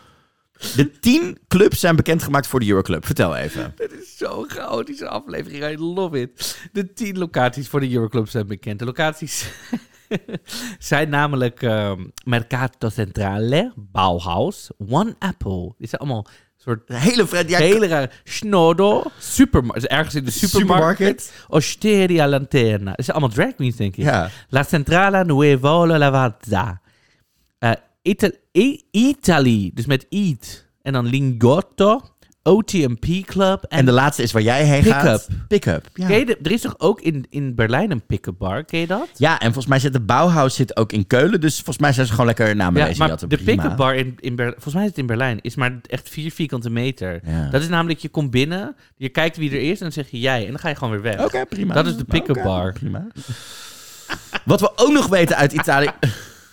De tien clubs zijn bekendgemaakt voor de Euroclub. Vertel even. Dit is zo'n chaotische aflevering. I love it. De tien locaties voor de Euroclub zijn bekend. De locaties... zijn namelijk uh, Mercato Centrale, Bauhaus, One Apple. Die zijn allemaal soort hele vreemde, ja, hele rare Snodo, supermarkt, ergens in de supermarkt. supermarket. Osteria Lanterna. Dat zijn allemaal drag queens, denk ik. Ja. La Centrale Nuovo Lavazza. Uh, Ita- I- Italy, dus met Eat. En dan Lingotto. O T M P Club. En, en de laatste is waar jij heen pick gaat. Up. Pick-up. Ja. Ken je de, er is toch ook in, in Berlijn een pick-up bar? Ken je dat? Ja, en volgens mij zit de Bauhaus zit ook in Keulen. Dus volgens mij zijn ze gewoon lekker namen ja, deze. Maar dat de prima. pick-up bar in, in Berlijn, volgens mij is het in Berlijn, is maar echt vier vierkante meter. Ja. Dat is namelijk, je komt binnen, je kijkt wie er is en dan zeg je jij. En dan ga je gewoon weer weg. Oké, okay, prima. Dat is de pick-up okay, bar. Prima. Wat we ook nog weten uit Italië...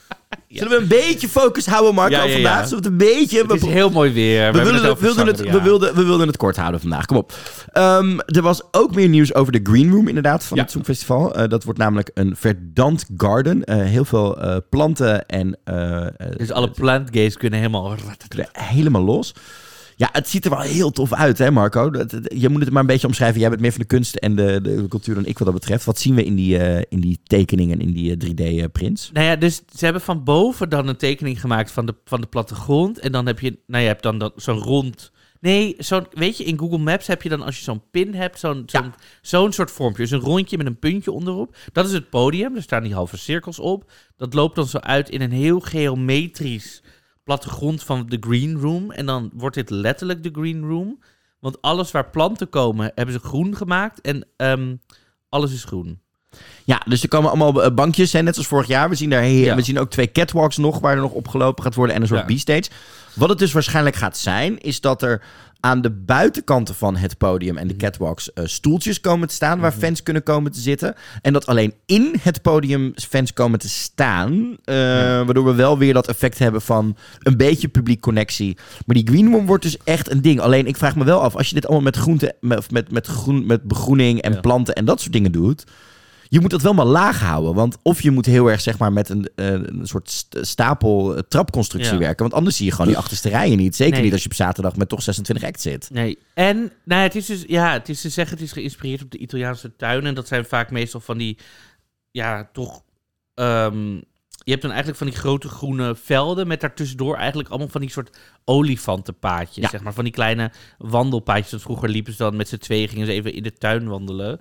Zullen we een beetje focus houden, Marco, Ja, ja, ja. vandaag? Zullen we het een beetje... Het is heel mooi weer. We, We, wilden, het het, wilden het, we, wilden, we wilden het kort houden vandaag. Kom op. Um, er was ook meer nieuws over de Green Room, inderdaad, van Ja. het Songfestival. Uh, dat wordt namelijk een verdant garden. Uh, heel veel uh, planten en... Uh, Dus alle plant gays kunnen helemaal... helemaal los. Ja, het ziet er wel heel tof uit, hè Marco? Dat, dat, je moet het maar een beetje omschrijven. Jij bent meer van de kunst en de, de cultuur dan ik wat dat betreft. Wat zien we in die, uh, in die tekeningen, in die uh, drie D-prints? Nou ja, dus ze hebben van boven dan een tekening gemaakt van de, van de plattegrond. En dan heb je, nou je hebt dan dat, zo'n rond... Nee, zo'n, weet je, in Google Maps heb je dan als je zo'n pin hebt, zo'n, zo'n, Ja. zo'n soort vormpje. Dus een rondje met een puntje onderop. Dat is het podium, er staan die halve cirkels op. Dat loopt dan zo uit in een heel geometrisch plattegrond van de Green Room. En dan wordt dit letterlijk de Green Room. Want alles waar planten komen, hebben ze groen gemaakt. En um, alles is groen. Ja, dus er komen allemaal uh, bankjes, hè, net zoals vorig jaar. We zien, daar he- Ja. we zien ook twee catwalks nog, waar er nog opgelopen gaat worden en een soort Ja. B-stage. Wat het dus waarschijnlijk gaat zijn, is dat er aan de buitenkanten van het podium en de catwalks uh, stoeltjes komen te staan, waar fans kunnen komen te zitten. En dat alleen in het podium fans komen te staan, uh, Ja. waardoor we wel weer dat effect hebben van een beetje publiek connectie. Maar die Green Room wordt dus echt een ding. Alleen, ik vraag me wel af, als je dit allemaal met groente, met, met, met, groen, met begroening en Ja. planten en dat soort dingen doet, je moet dat wel maar laag houden. Want of je moet heel erg zeg maar met een, uh, een soort st- stapel uh, trapconstructie Ja. werken. Want anders zie je gewoon die achterste rijen niet. Zeker Nee. niet als je op zaterdag met toch zesentwintig acts zit. Nee, en nou, ja, het is dus, ja, het is te zeggen, het is geïnspireerd op de Italiaanse tuinen. En dat zijn vaak meestal van die, ja, toch, um, je hebt dan eigenlijk van die grote groene velden met daartussendoor eigenlijk allemaal van die soort olifantenpaadjes, Ja. zeg maar. Van die kleine wandelpaadjes. Dat vroeger liepen ze dan met z'n tweeën, gingen ze even in de tuin wandelen.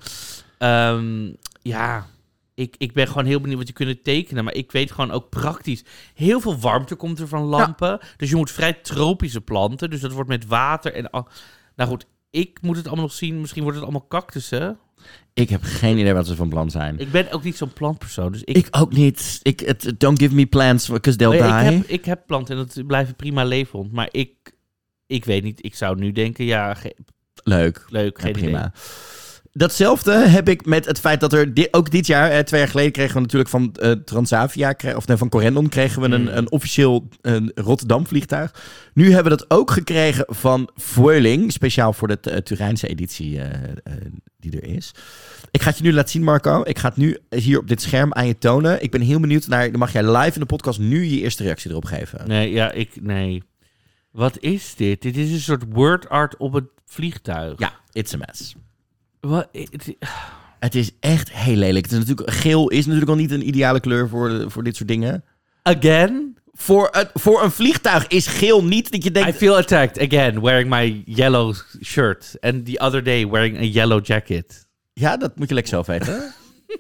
Um, ja, ik, ik ben gewoon heel benieuwd wat je kunt tekenen. Maar ik weet gewoon ook praktisch. Heel veel warmte komt er van lampen. Dus je moet vrij tropische planten. Dus dat wordt met water en... al- Nou goed, ik moet het allemaal nog zien. Misschien wordt het allemaal cactussen. Ik heb geen idee wat ze van plan zijn. Ik, Ik ben ook niet zo'n plantpersoon. Dus ik, ik ook niet. Ik, het, don't give me plants, because they'll Oh ja, die. ik, heb, ik heb planten en dat blijven prima levend. Maar ik, ik weet niet. Ik zou nu denken, ja, ge- Leuk. leuk, Ja, geen prima. idee. Datzelfde heb ik met het feit dat er di- ook dit jaar, eh, twee jaar geleden, kregen we natuurlijk van eh, Transavia, kre- of nee, van Corendon, kregen we een, Mm. een officieel een Rotterdam vliegtuig. Nu hebben we dat ook gekregen van Vueling, speciaal voor de uh, Turijnse editie eh, eh, die er is. Ik ga het je nu laten zien, Marco. Ik ga het nu hier op dit scherm aan je tonen. Ik ben heel benieuwd naar, dan mag jij live in de podcast nu je eerste reactie erop geven. Nee, ja, ik... Nee. Wat is dit? Dit is een soort word art op het vliegtuig. Ja, it's a mess. Wat, het- Het is echt heel lelijk. Het is natuurlijk, geel is natuurlijk al niet een ideale kleur voor, voor dit soort dingen. again? Voor, het, voor een vliegtuig is geel niet dat je denkt... I feel attacked again wearing my yellow shirt. And the other day wearing a yellow jacket. Ja, dat moet je lekker zelf weten.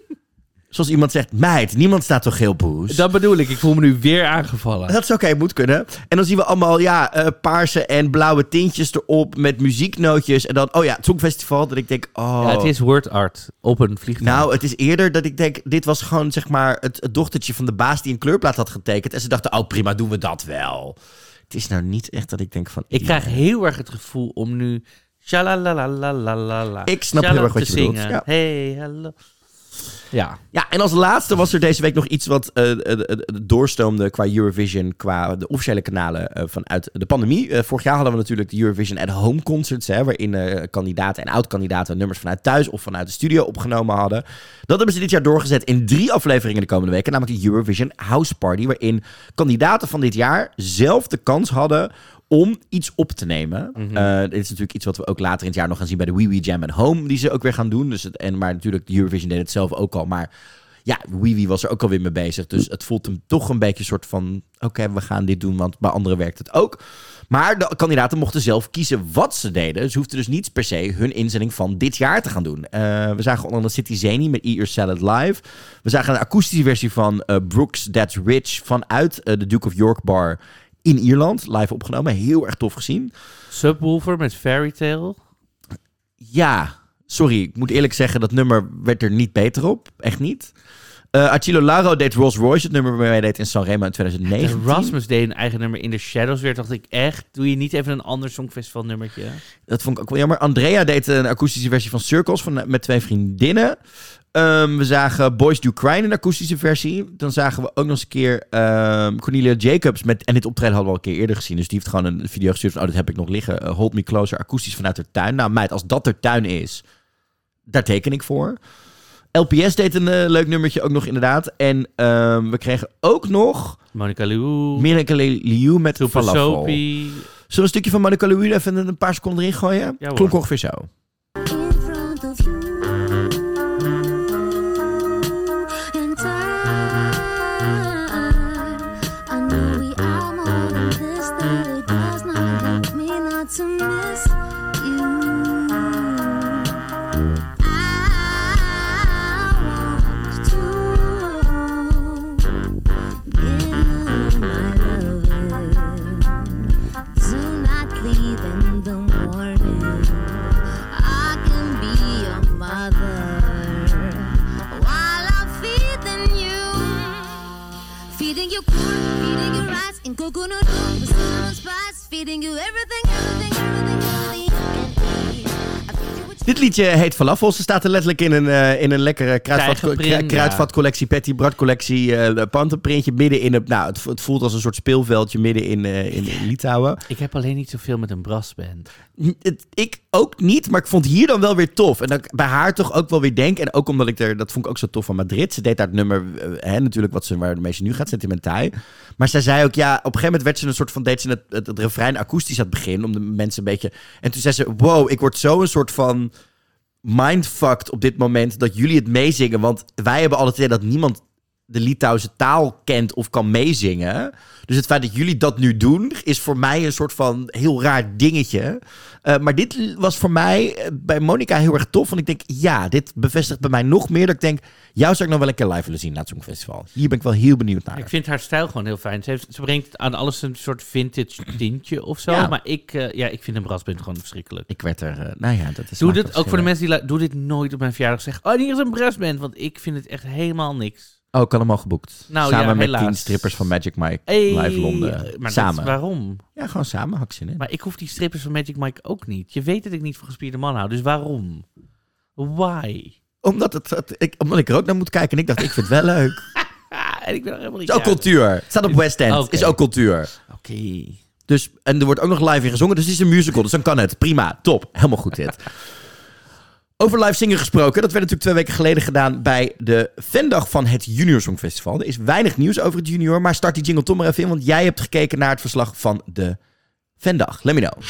Zoals iemand zegt, meid, niemand staat toch geel poes? Dat bedoel ik. Ik voel me nu weer aangevallen. Dat is oké, moet kunnen. En dan zien we allemaal, ja, uh, paarse en blauwe tintjes erop met muzieknootjes. En dan, oh ja, het Songfestival, dat ik denk, oh... Ja, het is word art op een vliegtuig. Nou, het is eerder dat ik denk, dit was gewoon, zeg maar, het, het dochtertje van de baas die een kleurplaat had getekend. En ze dachten, oh prima, doen we dat wel. Het is nou niet echt dat ik denk van... Ik krijg heel erg het gevoel om nu... Shalalalalala. Ik snap heel erg wat je te bedoelt, zingen. ja. Hey, hallo. Ja. Ja, en als laatste was er deze week nog iets wat uh, uh, uh, doorstoomde qua Eurovision, qua de officiële kanalen uh, vanuit de pandemie. Uh, vorig jaar hadden we natuurlijk de Eurovision at Home concerts, hè, waarin uh, kandidaten en oud-kandidaten nummers vanuit thuis of vanuit de studio opgenomen hadden. Dat hebben ze dit jaar doorgezet in drie afleveringen de komende weken, namelijk de Eurovision House Party, waarin kandidaten van dit jaar zelf de kans hadden om iets op te nemen. Mhm. Uh, dit is natuurlijk iets wat we ook later in het jaar nog gaan zien bij de Wee Wee Jam at Home, die ze ook weer gaan doen. Dus het, en, maar natuurlijk, de Eurovision deed het zelf ook al. Maar ja, Wee Wee was er ook alweer mee bezig. Dus het voelt hem toch een beetje een soort van... Oké, okay, we gaan dit doen, want bij anderen werkt het ook. Maar de kandidaten mochten zelf kiezen wat ze deden. Ze hoefden dus niet per se hun inzending van dit jaar te gaan doen. Uh, we zagen onder andere City Zany met Eat Your Salad Live. We zagen een akoestische versie van uh, Brooks That's Rich vanuit uh, de Duke of York Bar in Ierland, live opgenomen. Heel erg tof gezien. Subwoofer met Fairy Tale. Ja, sorry. Ik moet eerlijk zeggen, dat nummer werd er niet beter op. Echt niet. Uh, Achille Lauro deed Rolls Royce, het nummer waarmee hij deed in Sanremo in twintig negentien. En Rasmus deed een eigen nummer in The Shadows weer. Dacht ik echt, doe je niet even een ander Songfestival nummertje? Dat vond ik ook wel jammer. Andrea deed een akoestische versie van Circles van, met twee vriendinnen. Um, we zagen Boys Do Cry in een akoestische versie. Dan zagen we ook nog eens een keer um, Cornelia Jacobs met... En dit optreden hadden we al een keer eerder gezien. Dus die heeft gewoon een video gestuurd van... Oh, dat heb ik nog liggen. Uh, Hold Me Closer, akoestisch vanuit haar tuin. Nou meid, als dat haar tuin is... Daar teken ik voor. L P S deed een uh, leuk nummertje ook nog inderdaad. En um, we kregen ook nog... Monica Liu. Monica Liu met Super Falafel. Soapy. Zullen we een stukje van Monica Liu even een paar seconden erin gooien? Ja, klonk ongeveer zo. Dit liedje heet Falafel. Ze staat er letterlijk in een, uh, in een lekkere kruidvat, kru- kruidvatcollectie, Patty Bart collectie, uh, pantenprintje midden in het... Nou, het, het voelt als een soort speelveldje midden in, uh, in, in Litouwen. Ik heb alleen niet zoveel met een brassband. Het, ik ook niet, maar ik vond hier dan wel weer tof. En dat ik bij haar toch ook wel weer denk. En ook omdat ik er, dat vond ik ook zo tof van Madrid. Ze deed daar het nummer, uh, hè, natuurlijk wat ze, waar de meeste nu gaat, Sentimentai. Maar zij zei ook, ja, op een gegeven moment werd ze een soort van, deed ze het, het, het refrein akoestisch aan het begin, om de mensen een beetje... En toen zei ze, wow, ik word zo een soort van mindfucked op dit moment dat jullie het meezingen. Want wij hebben alle twee dat niemand de Litouwse taal kent of kan meezingen. Dus het feit dat jullie dat nu doen, is voor mij een soort van heel raar dingetje. Uh, maar dit was voor mij uh, bij Monica heel erg tof. Want ik denk, ja, dit bevestigt bij mij nog meer dat ik denk, jou zou ik nog wel een keer live willen zien na het Songfestival. Hier ben ik wel heel benieuwd naar. Ik vind haar stijl gewoon heel fijn. Ze, heeft, ze brengt aan alles een soort vintage tintje of zo. Ja. Maar ik, uh, ja, ik vind een brassband gewoon verschrikkelijk. Ik werd er, uh, nou ja, dat is... Doe dit ook voor de mensen die... La- doe dit nooit op mijn verjaardag. Zeg, oh, hier is een brassband. Want ik vind het echt helemaal niks. Oh, ik had hem al geboekt. Nou, samen ja, met helaas. tien strippers van Magic Mike Hey, live Londen. Maar samen. Dat, waarom? Ja, gewoon samen, had ik zin in. Maar ik hoef die strippers van Magic Mike ook niet. Je weet dat ik niet van gespierde man hou. Dus waarom? Why? Omdat, het, het, ik, omdat ik er ook naar moet kijken en ik dacht, ik vind het wel leuk. en ik ben er helemaal niet Het is ook cultuur. Het staat op West End. Okay. Het is ook cultuur. Oké. Okay. Dus, en er wordt ook nog live in gezongen. Dus het is een musical. Dus dan kan het. Prima. Top. Helemaal goed dit. Over live zingen gesproken. Dat werd natuurlijk twee weken geleden gedaan bij de fandag van het Junior Songfestival. Er is weinig nieuws over het junior. Maar start die jingle toch maar even in. Want jij hebt gekeken naar het verslag van de fandag. Let me know.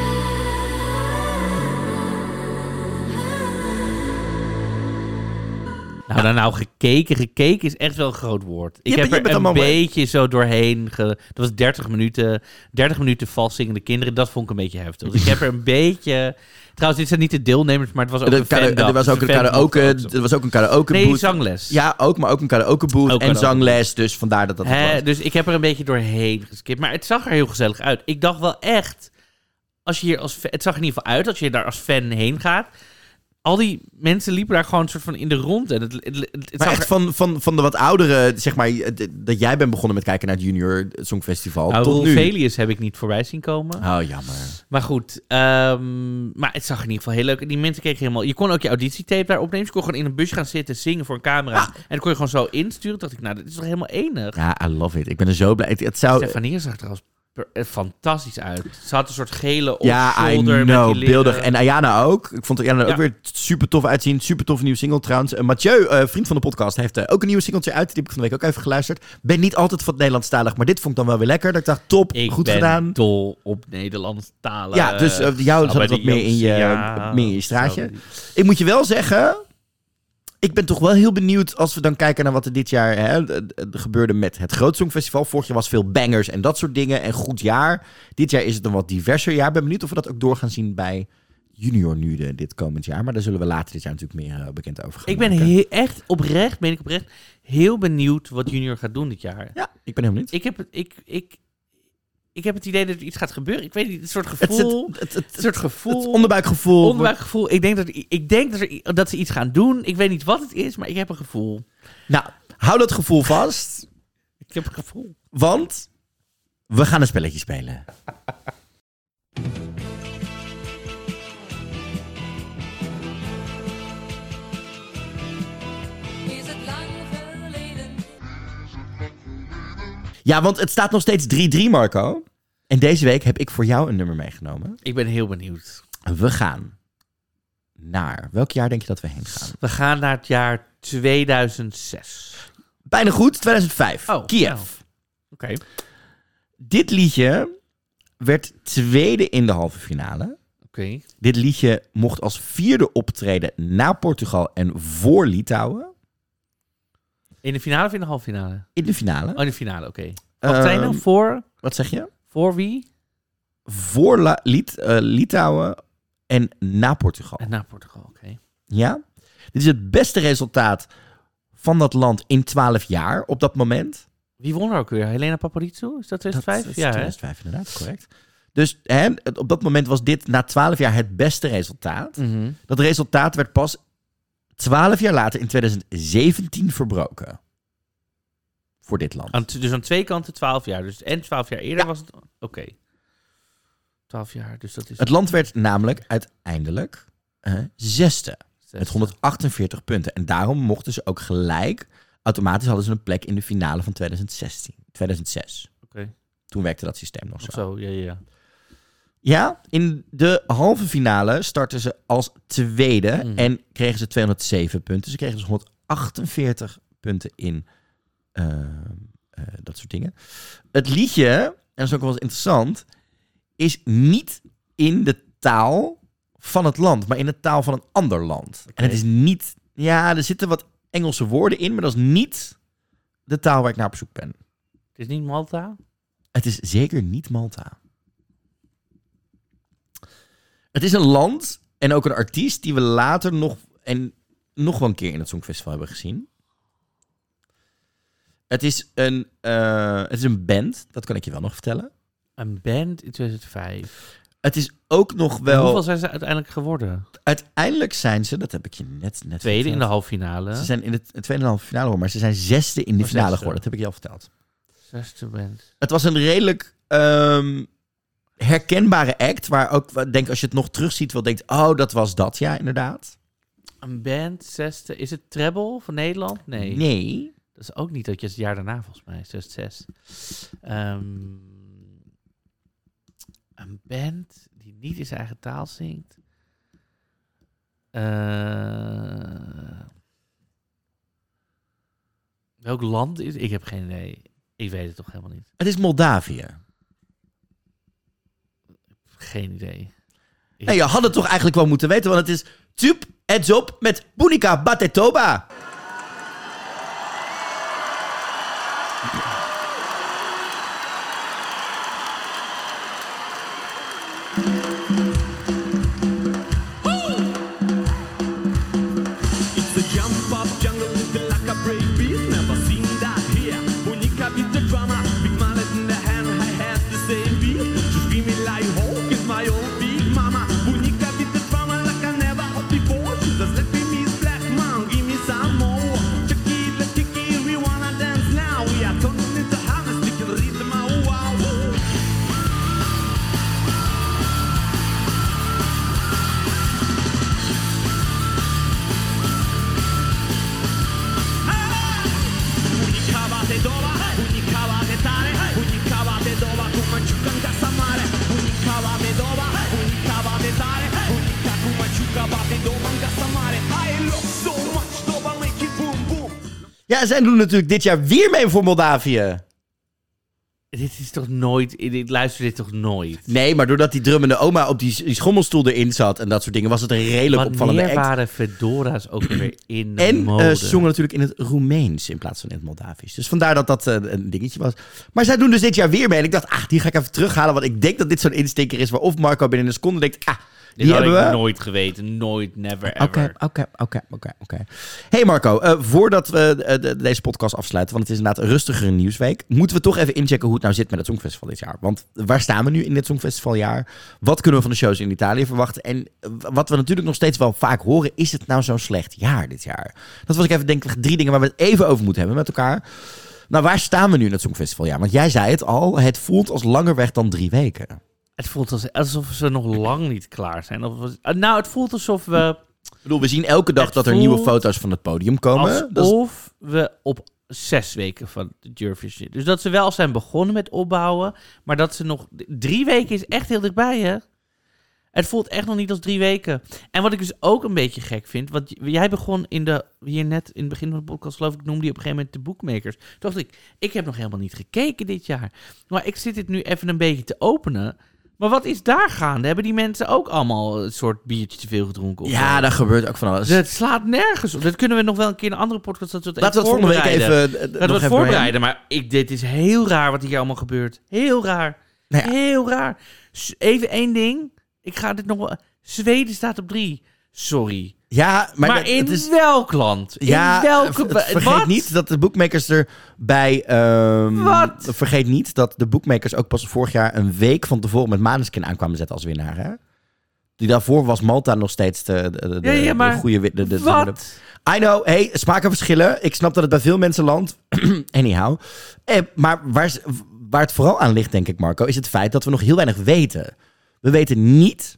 Nou, nou, nou, gekeken. Gekeken is echt wel een groot woord. Ik Je heb bent- je er bent een allemaal- beetje zo doorheen... Ge... Dat was dertig minuten. dertig minuten vals zingende kinderen. Dat vond ik een beetje heftig. Dus ik heb er een beetje... Trouwens, dit zijn niet de deelnemers, maar het was ook Er een fandag. er was ook Dus een de fan karaoke. mocht ook zo. Er was ook een karaoke Nee, booth. zangles. Ja, ook. Maar ook een karaoke booth Ook en karaoke zangles. Dus vandaar dat dat het Hè, was. dus ik heb er een beetje doorheen geskipt. Maar het zag er heel gezellig uit. Ik dacht wel echt... Als je hier als fa- het zag er in ieder geval uit als je daar als fan heen gaat. Al die mensen liepen daar gewoon een soort van in de rond. En het, het, het, het Maar zag echt er... van, van, van de wat oudere, zeg maar, d- dat jij bent begonnen met kijken naar het Junior Songfestival Nou, tot Roel nu. Velius heb ik niet voorbij zien komen. Oh, jammer. Maar goed, um, maar het zag er in ieder geval heel leuk. En die mensen kregen helemaal... Je kon ook je auditietape daar opnemen. Je kon gewoon in een busje gaan zitten, zingen voor een camera. Ah. En dan kon je gewoon zo insturen. Dacht ik, nou, dit is toch helemaal enig. Ja, I love it. Ik ben er zo blij. Het, het zou... Stefanie zag er als per- eh, fantastisch uit. Ze had een soort gele Ja, I off-shoulder met know. die leren. Beeldig. En Ayana ook. Ik vond Ayana Ja. ook weer super tof uitzien. Super tof nieuwe single trouwens. Uh, Mathieu, uh, vriend van de podcast, heeft uh, ook een nieuwe singeltje uit. Die heb ik van de week ook even geluisterd. Ben niet altijd van het Nederlandstalig, maar dit vond ik dan wel weer lekker. Dat ik dacht, top, Ik goed ben gedaan. dol op Nederlandstalen. Ja, dus uh, jou zat het wat meer in je, Ja, meer in je straatje. zou die- Ik moet je wel zeggen, ik ben toch wel heel benieuwd als we dan kijken naar wat er dit jaar hè, d- d- gebeurde met het Groot Songfestival. Vorig jaar was veel bangers en dat soort dingen en goed jaar. Dit jaar is het een wat diverser jaar. Ik ben benieuwd of we dat ook door gaan zien bij Junior nu de, dit komend jaar. Maar daar zullen we later dit jaar natuurlijk meer uh, bekend over gaan Ik ben maken. he- echt oprecht, ben ik oprecht, heel benieuwd wat Junior gaat doen dit jaar. Ja, ik ben heel benieuwd. Ik heb het, ik, ik, ik heb het idee dat er iets gaat gebeuren. Ik weet niet, een soort Het, gevoel. het, het, het, een soort gevoel. het onderbuikgevoel. Onderbuikgevoel. Ik denk, dat, ik denk dat, er, dat ze iets gaan doen. Ik weet niet wat het is, maar ik heb een gevoel. Nou, hou dat gevoel vast. Ik heb een gevoel. Want we gaan een spelletje spelen. Ja, want het staat nog steeds drie drie, Marco. En deze week heb ik voor jou een nummer meegenomen. Ik ben heel benieuwd. We gaan naar... Welk jaar denk je dat we heen gaan? We gaan naar het jaar tweeduizend zes. Bijna goed, tweeduizend vijf. Oh, Kiev. nou. Oké. Okay. Dit liedje werd tweede in de halve finale. Oké. Okay. Dit liedje mocht als vierde optreden na Portugal en voor Litouwen. In de finale of in de halve finale? In de finale. Oh, in de finale, oké. Okay. Wat zijn er voor? Wat zeg je? Voor wie? Voor La- Lit- uh, Litouwen en na Portugal. En na Portugal, oké. Okay. Ja. Dit is het beste resultaat van dat land in twaalf jaar op dat moment. Wie won er ook weer? Helena Paparizou? Is dat tweeduizend vijf? Dat is ja, tweeduizend vijf, hè? Inderdaad, correct. Dus hè, op dat moment was dit na twaalf jaar het beste resultaat. Mm-hmm. Dat resultaat werd pas twaalf jaar later in tweeduizend zeventien verbroken. Voor dit land. Aan t- dus aan twee kanten twaalf jaar. Dus en twaalf jaar eerder ja. was het... Oké. Okay. twaalf jaar, dus dat is... Het land werd namelijk uiteindelijk uh, zesde. Zesde. Met honderdachtenveertig punten. En daarom mochten ze ook gelijk... Automatisch hadden ze een plek in de finale van tweeduizend zestien. tweeduizend zes. Oké. Okay. Toen werkte dat systeem nog zo. Of zo, ja, ja, ja. Ja, in de halve finale startten ze als tweede mm. en kregen ze tweehonderdzeven punten. Ze kregen dus honderdachtenveertig punten in uh, uh, dat soort dingen. Het liedje, en dat is ook wel eens interessant, is niet in de taal van het land, maar in de taal van een ander land. Okay. En het is niet... Ja, er zitten wat Engelse woorden in, maar dat is niet de taal waar ik naar op zoek ben. Het is niet Malta? Het is zeker niet Malta. Het is een land en ook een artiest die we later nog, en nog wel een keer in het Songfestival hebben gezien. Het is een, uh, het is een band, dat kan ik je wel nog vertellen. Een band in tweeduizend vijf. Het is ook nog wel... En hoeveel zijn ze uiteindelijk geworden? Uiteindelijk zijn ze, dat heb ik je net... net tweede verteld. in de halve finale. Ze zijn in de tweede en de halve finale geworden, maar ze zijn zesde in de oh, finale zesde. geworden. Dat heb ik je al verteld. Zesde band. Het was een redelijk um, herkenbare act, waar ook, denk als je het nog terugziet, wel denkt, oh, dat was dat, ja, inderdaad. Een band, zesde. Is het Treble van Nederland? Nee. Nee. Dat is ook niet dat je het jaar daarna, volgens mij, zes zes. Um, een band die niet in zijn eigen taal zingt. Uh, welk land is... Ik heb geen idee. Ik weet het toch helemaal niet. Het is Moldavië. Geen idee. Ik Nee, je had het toch eigenlijk wel moeten weten, want het is Tup Heads Up met Bunica Batetoba. Ja, zij doen natuurlijk dit jaar weer mee voor Moldavië. Dit is toch nooit... Ik luister dit toch nooit? Nee, maar doordat die drummende oma op die, die schommelstoel erin zat en dat soort dingen, was het een redelijk Wanneer opvallende act. waren fedora's ook weer in de en, mode? En uh, ze zongen natuurlijk in het Roemeens in plaats van in het Moldavisch. Dus vandaar dat dat uh, een dingetje was. Maar zij doen dus dit jaar weer mee. En ik dacht, ah, die ga ik even terughalen. Want ik denk dat dit zo'n instinker is waar of Marco binnen een seconde denkt, ah, Dit Die had hebben ik we? nooit geweten. Nooit, never, ever. Oké, oké, oké, oké, oké. Hey Marco, uh, voordat we uh, de, deze podcast afsluiten, want het is inderdaad een rustigere nieuwsweek, moeten we toch even inchecken hoe het nou zit met het Songfestival dit jaar. Want waar staan we nu in dit Songfestivaljaar? Wat kunnen we van de shows in Italië verwachten? En uh, wat we natuurlijk nog steeds wel vaak horen, is het nou zo'n slecht jaar dit jaar? Dat was ik even denk ik drie dingen waar we het even over moeten hebben met elkaar. Nou, waar staan we nu in het Songfestivaljaar? Want jij zei het al, het voelt als langer weg dan drie weken. Het voelt als, alsof ze nog lang niet klaar zijn. Of, was- nou, het voelt alsof we... Ik bedoel, we zien elke dag Het dat er voelt nieuwe foto's van het podium komen. Dat is- Alsof we op zes weken van de Eurovision zitten. Dus dat ze wel zijn begonnen met opbouwen, maar dat ze nog... Drie weken is echt heel dichtbij, hè? Het voelt echt nog niet als drie weken. En wat ik dus ook een beetje gek vind, want j- jij begon in de... Hier net in het begin van de podcast, geloof ik, noemde je op een gegeven moment de bookmakers. Toen dacht ik, ik heb nog helemaal niet gekeken dit jaar. Maar ik zit dit nu even een beetje te openen. Maar wat is daar gaande? Hebben die mensen ook allemaal een soort biertje te veel gedronken? Of ja, zo? daar gebeurt ook van alles. Het slaat nergens op. Dat kunnen we nog wel een keer in een andere podcast... Dat we het Laten we even het volgende week voorbereiden. even... uh, Dat we nog het even voorbereiden, maar ik, dit is heel raar wat hier allemaal gebeurt. Heel raar. Nou ja. Heel raar. S- Even één ding. Ik ga dit nog wel... Zweden staat op drie. Sorry. Ja, maar, Maar, dat- in het is... welk land? Ja, in welke... v- vergeet wat? niet dat de bookmakers er bij... ehm, Wat? Vergeet niet dat de bookmakers ook pas vorig jaar een week van tevoren met Måneskin aankwamen zetten als winnaar, hè? Die daarvoor was Malta nog steeds de, de, de, Ja, ja, maar de goede... wi- De, de, de, Wat? de- I know, hey, smaken verschillen. Ik snap dat het bij veel mensen landt. Anyhow. Eh, maar waar, z- waar het vooral aan ligt, denk ik, Marco, is het feit dat we nog heel weinig weten. We weten niet...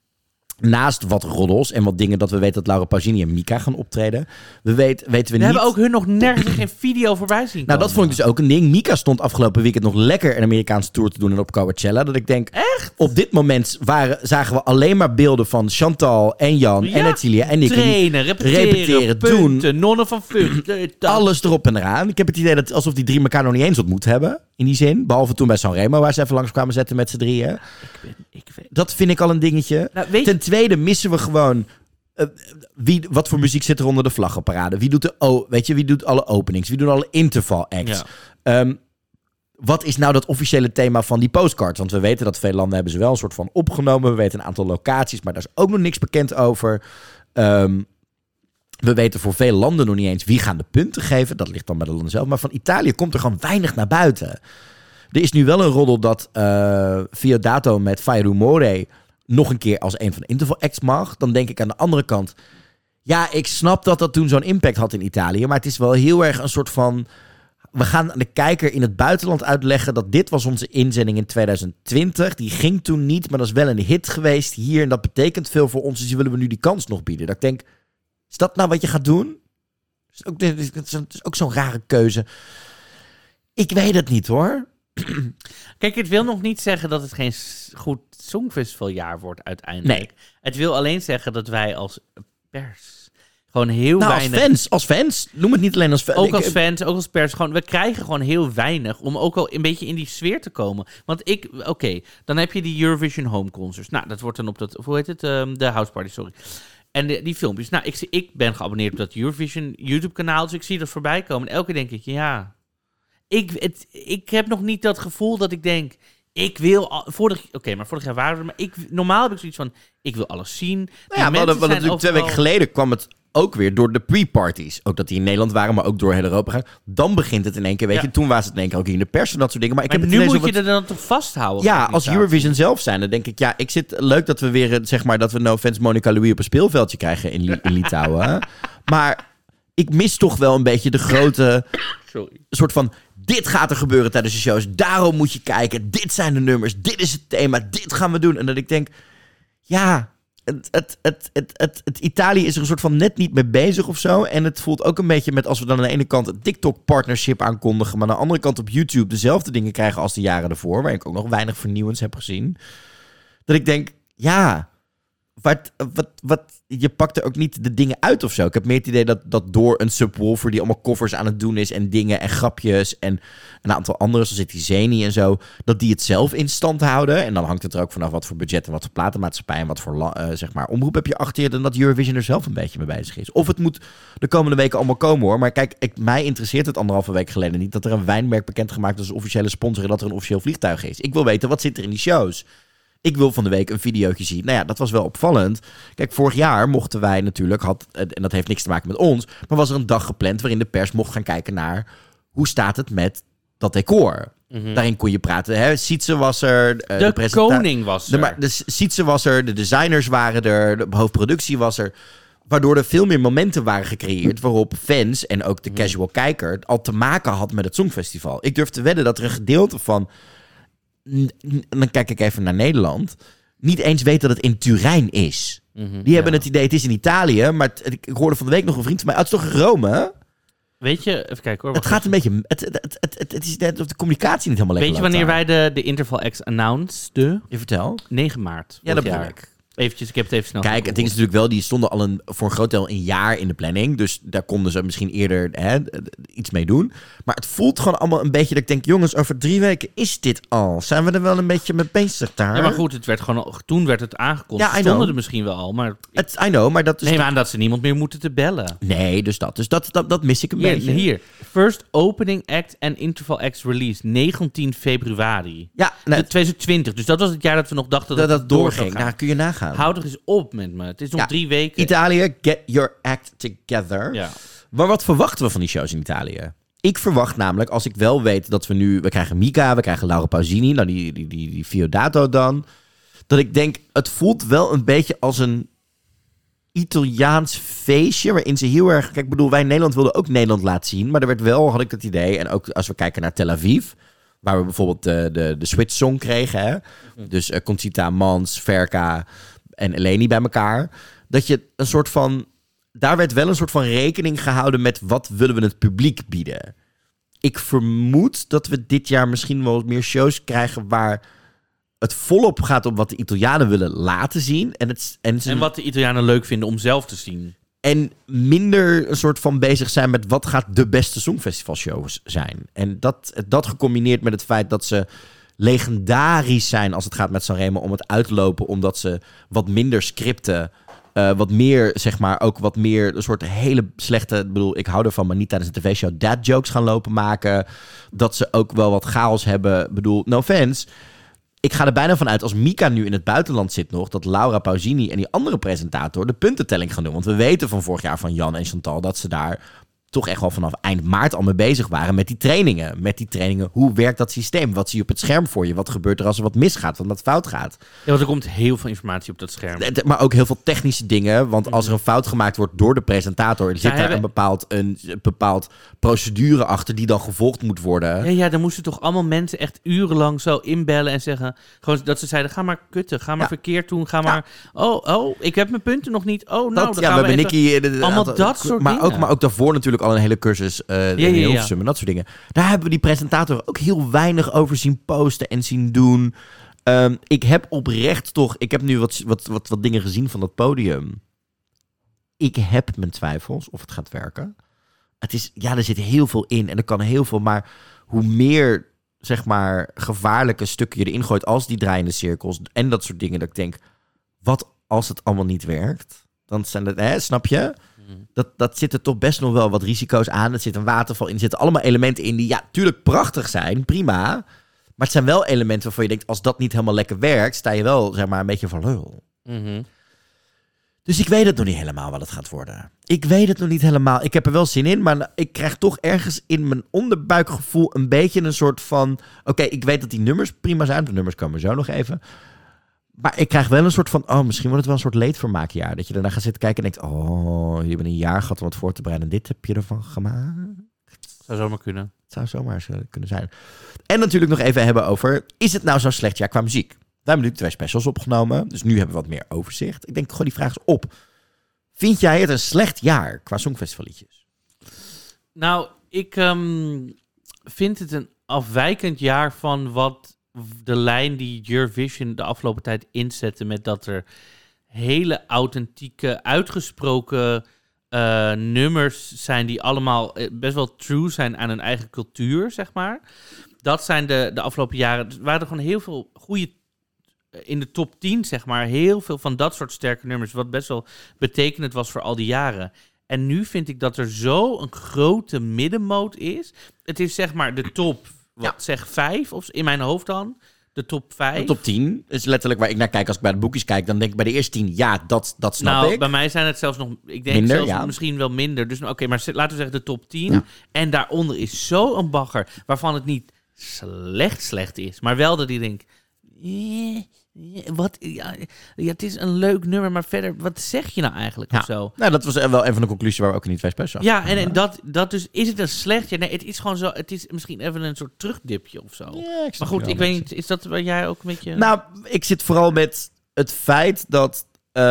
Naast wat roddels en wat dingen dat we weten dat Laura Pausini en Mika gaan optreden. We weet, weten we, We niet... hebben ook hun nog nergens geen video voorbij zien Nou, komen. dat vond ik dus ook een ding. Mika stond afgelopen weekend nog lekker een Amerikaanse tour te doen en op Coachella. Dat ik denk, Echt? op dit moment waren, zagen we alleen maar beelden van Chantal en Jan en Ja, Etilia en ik. Trainen, repeteren, repeteren, punten, doen. nonnen van Vught. Alles erop en eraan. Ik heb het idee dat alsof die drie elkaar nog niet eens ontmoet hebben. In die zin. Behalve toen bij Sanremo, waar ze even langs kwamen zetten met z'n drieën. Ik ben, ik weet... Dat vind ik al een dingetje. Nou, weet je... Ten tweede missen we gewoon... Uh, wie, wat voor muziek zit er onder de vlaggenparade? Wie doet, de, oh, weet je, wie doet alle openings? Wie doet alle interval acts? Ja. Um, wat is nou dat officiële thema van die postcards? Want we weten dat veel landen hebben ze wel een soort van opgenomen. We weten een aantal locaties, maar daar is ook nog niks bekend over. Um, we weten voor veel landen nog niet eens wie gaan de punten geven. Dat ligt dan bij de landen zelf. Maar van Italië komt er gewoon weinig naar buiten. Er is nu wel een roddel dat uh, Fiodato met Fai Rumore nog een keer als een van de interval acts mag. Dan denk ik aan de andere kant... Ja, ik snap dat dat toen zo'n impact had in Italië. Maar het is wel heel erg een soort van... We gaan aan de kijker in het buitenland uitleggen dat dit was onze inzending in twintig twintig. Die ging toen niet, maar dat is wel een hit geweest hier. En dat betekent veel voor ons, dus die willen we nu die kans nog bieden. Dat ik denk, is dat nou wat je gaat doen? Het is ook, het is ook zo'n rare keuze. Ik weet het niet, hoor. Kijk, het wil nog niet zeggen dat het geen s- goed songfestivaljaar wordt uiteindelijk. Nee. Het wil alleen zeggen dat wij als pers gewoon heel Nou, weinig... als fans, als fans. Noem het niet alleen als fans. Ook Ik- als fans, ook als pers. Gewoon, we krijgen gewoon heel weinig om ook al een beetje in die sfeer te komen. Want ik, oké, okay, dan heb je die Eurovision Home Concerts. Nou, dat wordt dan op dat, of hoe heet het? Um, de House Party, sorry. En de, die filmpjes. Nou, ik, zie- ik ben geabonneerd op dat Eurovision YouTube kanaal, dus ik zie dat voorbij komen. En elke keer denk ik, ja... Ik, het, ik heb nog niet dat gevoel dat ik denk... Ik wil... al- Vorig, Oké, okay, maar vorig jaar waren we er... Maar ik, normaal heb ik zoiets van... Ik wil alles zien. Die Nou ja, we hadden, we mensen hadden zijn natuurlijk twee overal- weken geleden kwam het ook weer door de pre-parties. Ook dat die in Nederland waren, maar ook door heel Europa gaan. Dan begint het in één keer, weet Ja. je. Toen was het in één keer ook in de pers en dat soort dingen. Maar ik Maar heb nu het idee moet zo je wat- er dan toch vasthouden? Ja, als organisatie. Eurovision zelf zijn, dan denk ik, ja, ik zit leuk dat we weer, eh, zeg maar, dat we No Offense Monica Louis op een speelveldje krijgen in, Li- in Litouwen. Maar ik mis toch wel een beetje de grote Sorry. soort van, dit gaat er gebeuren tijdens de shows. Daarom moet je kijken. Dit zijn de nummers. Dit is het thema. Dit gaan we doen. En dat ik denk, ja, het, het, het, het, het, het Italië is er een soort van net niet mee bezig of zo. En het voelt ook een beetje met als we dan aan de ene kant een TikTok-partnership aankondigen, maar aan de andere kant op YouTube dezelfde dingen krijgen als de jaren ervoor, waar ik ook nog weinig vernieuwends heb gezien. Dat ik denk, ja, wat, wat, wat, je pakt er ook niet de dingen uit of zo. Ik heb meer het idee dat, dat door een Subwoofer die allemaal covers aan het doen is en dingen en grapjes en een aantal anderen, zoals die Zeni en zo, dat die het zelf in stand houden. En dan hangt het er ook vanaf wat voor budget en wat voor platenmaatschappij en wat voor la- uh, zeg maar omroep heb je achter je, dan dat Eurovision er zelf een beetje mee bezig is. Of het moet de komende weken allemaal komen, hoor. Maar kijk, ik, mij interesseert het anderhalve week geleden niet dat er een wijnmerk bekendgemaakt is als officiële sponsor en dat er een officieel vliegtuig is. Ik wil weten, wat zit er in die shows? Ik wil van de week een videootje zien. Nou ja, dat was wel opvallend. Kijk, vorig jaar mochten wij natuurlijk, had, en dat heeft niks te maken met ons, maar was er een dag gepland waarin de pers mocht gaan kijken naar hoe staat het met dat decor. Mm-hmm. Daarin kon je praten. Hè? Sietse was er. Uh, de, de presenta- koning was er. De, maar, de Sietse was er, de designers waren er, de hoofdproductie was er. Waardoor er veel meer momenten waren gecreëerd waarop fans en ook de casual kijker al te maken had met het Songfestival. Ik durf te wedden dat er een gedeelte van, en dan kijk ik even naar Nederland, niet eens weet dat het in Turijn is. Mm-hmm, Die hebben ja. het idee, het is in Italië, maar het, ik hoorde van de week nog een vriend van mij, het is toch in Rome? Weet je, even kijken hoor. Het gaat een beetje, het, het, het, het, het, het is net of de communicatie niet helemaal lekker. Weet je wanneer wij de, de Interval X announceden? Je vertel. negen maart. Ja, dat bedoel ik. Eventjes, ik heb het even snel Kijk, het ding is natuurlijk wel, die stonden al een, voor een groot deel een jaar in de planning. Dus daar konden ze misschien eerder hè, iets mee doen. Maar het voelt gewoon allemaal een beetje dat ik denk, jongens, over drie weken is dit al. Zijn we er wel een beetje mee bezig daar? Ja, maar goed, het werd gewoon, toen werd het aangekondigd. Ja, stonden er misschien wel al, maar... Het, I know, maar dat is... Neem aan dat ze niemand meer moeten te bellen. Nee, dus dat. Dus dat, dat, dat mis ik een hier, beetje. Hier, First Opening Act en Interval X release, negentien februari. Ja, nee, twintig twintig. Dus dat was het jaar dat we nog dachten dat, dat het dat doorging. Daar kun je nagaan. Houd er eens op met me. Het is nog ja, drie weken. Italië, get your act together. Ja. Maar wat verwachten we van die shows in Italië? Ik verwacht namelijk, als ik wel weet dat we nu... We krijgen Mika, we krijgen Laura Pausini, nou die, die, die, die Fiodato dan. Dat ik denk, het voelt wel een beetje als een Italiaans feestje, waarin ze heel erg... Kijk, ik bedoel, wij in Nederland wilden ook Nederland laten zien, maar er werd wel, had ik het idee, en ook als we kijken naar Tel Aviv, waar we bijvoorbeeld de, de, de Switch Song kregen, hè? Mm-hmm. Dus uh, Conchita, Mans, Verka en Eleni bij elkaar, dat je een soort van... Daar werd wel een soort van rekening gehouden met wat willen we het publiek bieden. Ik vermoed dat we dit jaar misschien wel meer shows krijgen waar het volop gaat op wat de Italianen willen laten zien. En, het, en, ze, en wat de Italianen leuk vinden om zelf te zien. En minder een soort van bezig zijn met wat gaat de beste Songfestivalshows zijn. En dat, dat gecombineerd met het feit dat ze legendarisch zijn als het gaat met Sanremo om het uit te lopen, omdat ze wat minder scripten, uh, wat meer, zeg maar, ook wat meer een soort hele slechte, ik bedoel, ik hou ervan, maar niet tijdens een tv-show, dad jokes gaan lopen maken. Dat ze ook wel wat chaos hebben. Ik bedoel, no offense. Ik ga er bijna van uit, als Mika nu in het buitenland zit nog, dat Laura Pausini en die andere presentator de puntentelling gaan doen. Want we weten van vorig jaar van Jan en Chantal dat ze daar toch echt wel vanaf eind maart al mee bezig waren met die trainingen. Met die trainingen, hoe werkt dat systeem? Wat zie je op het scherm voor je? Wat gebeurt er als er wat misgaat? Wat fout gaat? Ja, want er komt heel veel informatie op dat scherm. Maar ook heel veel technische dingen. Want als er een fout gemaakt wordt door de presentator, zit daar hebben... een, bepaald, een, een bepaald procedure achter die dan gevolgd moet worden. Ja, ja, dan moesten toch allemaal mensen echt urenlang zo inbellen en zeggen, gewoon dat ze zeiden, ga maar kutten, ga maar ja. verkeerd doen, ga maar... Ja. Oh, oh, ik heb mijn punten nog niet. Oh, nou, dat, dan ja, gaan we we hebben even... Nicky, de, de, allemaal de, dat soort maar dingen. Ook, maar ook daarvoor natuurlijk al een hele cursus uh, ja, ja, ja. Hilversum en dat soort dingen. Daar hebben we die presentator ook heel weinig over zien posten en zien doen. Um, ik heb oprecht toch... Ik heb nu wat, wat, wat, wat dingen gezien van dat podium. Ik heb mijn twijfels of het gaat werken. Het is... Ja, er zit heel veel in en er kan heel veel, maar hoe meer, zeg maar, gevaarlijke stukken je erin gooit als die draaiende cirkels en dat soort dingen, dat ik denk, wat als het allemaal niet werkt? Dan zijn het, hè, snap je? Dat, dat zit er toch best nog wel wat risico's aan. Er zit een waterval in. Er zitten allemaal elementen in die, ja, tuurlijk prachtig zijn. Prima. Maar het zijn wel elementen waarvan je denkt, als dat niet helemaal lekker werkt, sta je wel, zeg maar, een beetje van lul. Mm-hmm. Dus ik weet het nog niet helemaal wat het gaat worden. Ik weet het nog niet helemaal. Ik heb er wel zin in, maar ik krijg toch ergens in mijn onderbuikgevoel een beetje een soort van, oké, okay, ik weet dat die nummers prima zijn. De nummers komen zo nog even. Maar ik krijg wel een soort van, oh, misschien wordt het wel een soort leedvermaakjaar. Dat je daarna gaat zitten kijken en denkt, oh, je bent een jaar gehad om wat voor te bereiden. En dit heb je ervan gemaakt. Zou zomaar kunnen. Het zou zomaar kunnen zijn. En natuurlijk nog even hebben over, is het nou zo'n slecht jaar qua muziek? We hebben natuurlijk twee specials opgenomen, dus nu hebben we wat meer overzicht. Ik denk, gooi die vraag eens op. Vind jij het een slecht jaar qua Songfestivalliedjes? Nou, ik um, vind het een afwijkend jaar van wat de lijn die Eurovision de afgelopen tijd inzette, met dat er hele authentieke, uitgesproken uh, nummers zijn die allemaal best wel true zijn aan hun eigen cultuur, zeg maar. Dat zijn de, de afgelopen jaren. Er waren er gewoon heel veel goede, in de top tien, zeg maar, heel veel van dat soort sterke nummers, wat best wel betekenend was voor al die jaren. En nu vind ik dat er zo een grote middenmoot is. Het is zeg maar de top, wat ja. zeg vijf, of in mijn hoofd dan. De top vijf? De top tien is letterlijk waar ik naar kijk als ik bij de boekjes kijk. Dan denk ik bij de eerste tien, ja, dat, dat snap nou, ik. bij mij zijn het zelfs nog, ik denk minder, zelfs ja. misschien wel minder. Dus oké, okay, maar laten we zeggen de top tien. Ja. En daaronder is zo een bagger waarvan het niet slecht slecht is. Maar wel dat ik denk, eh, wat, ja, ja, het is een leuk nummer, maar verder, wat zeg je nou eigenlijk Ja. of zo? Nou, dat was wel een van de conclusies waar we ook in die twee specials. Ja, en, en dat, dat dus, is het een slecht? Ja, nee, het is gewoon zo, het is misschien even een soort terugdipje of zo. Ja, ik maar snap goed, je wel ik weet een niet, is dat waar jij ook een beetje... Nou, ik zit vooral met het feit dat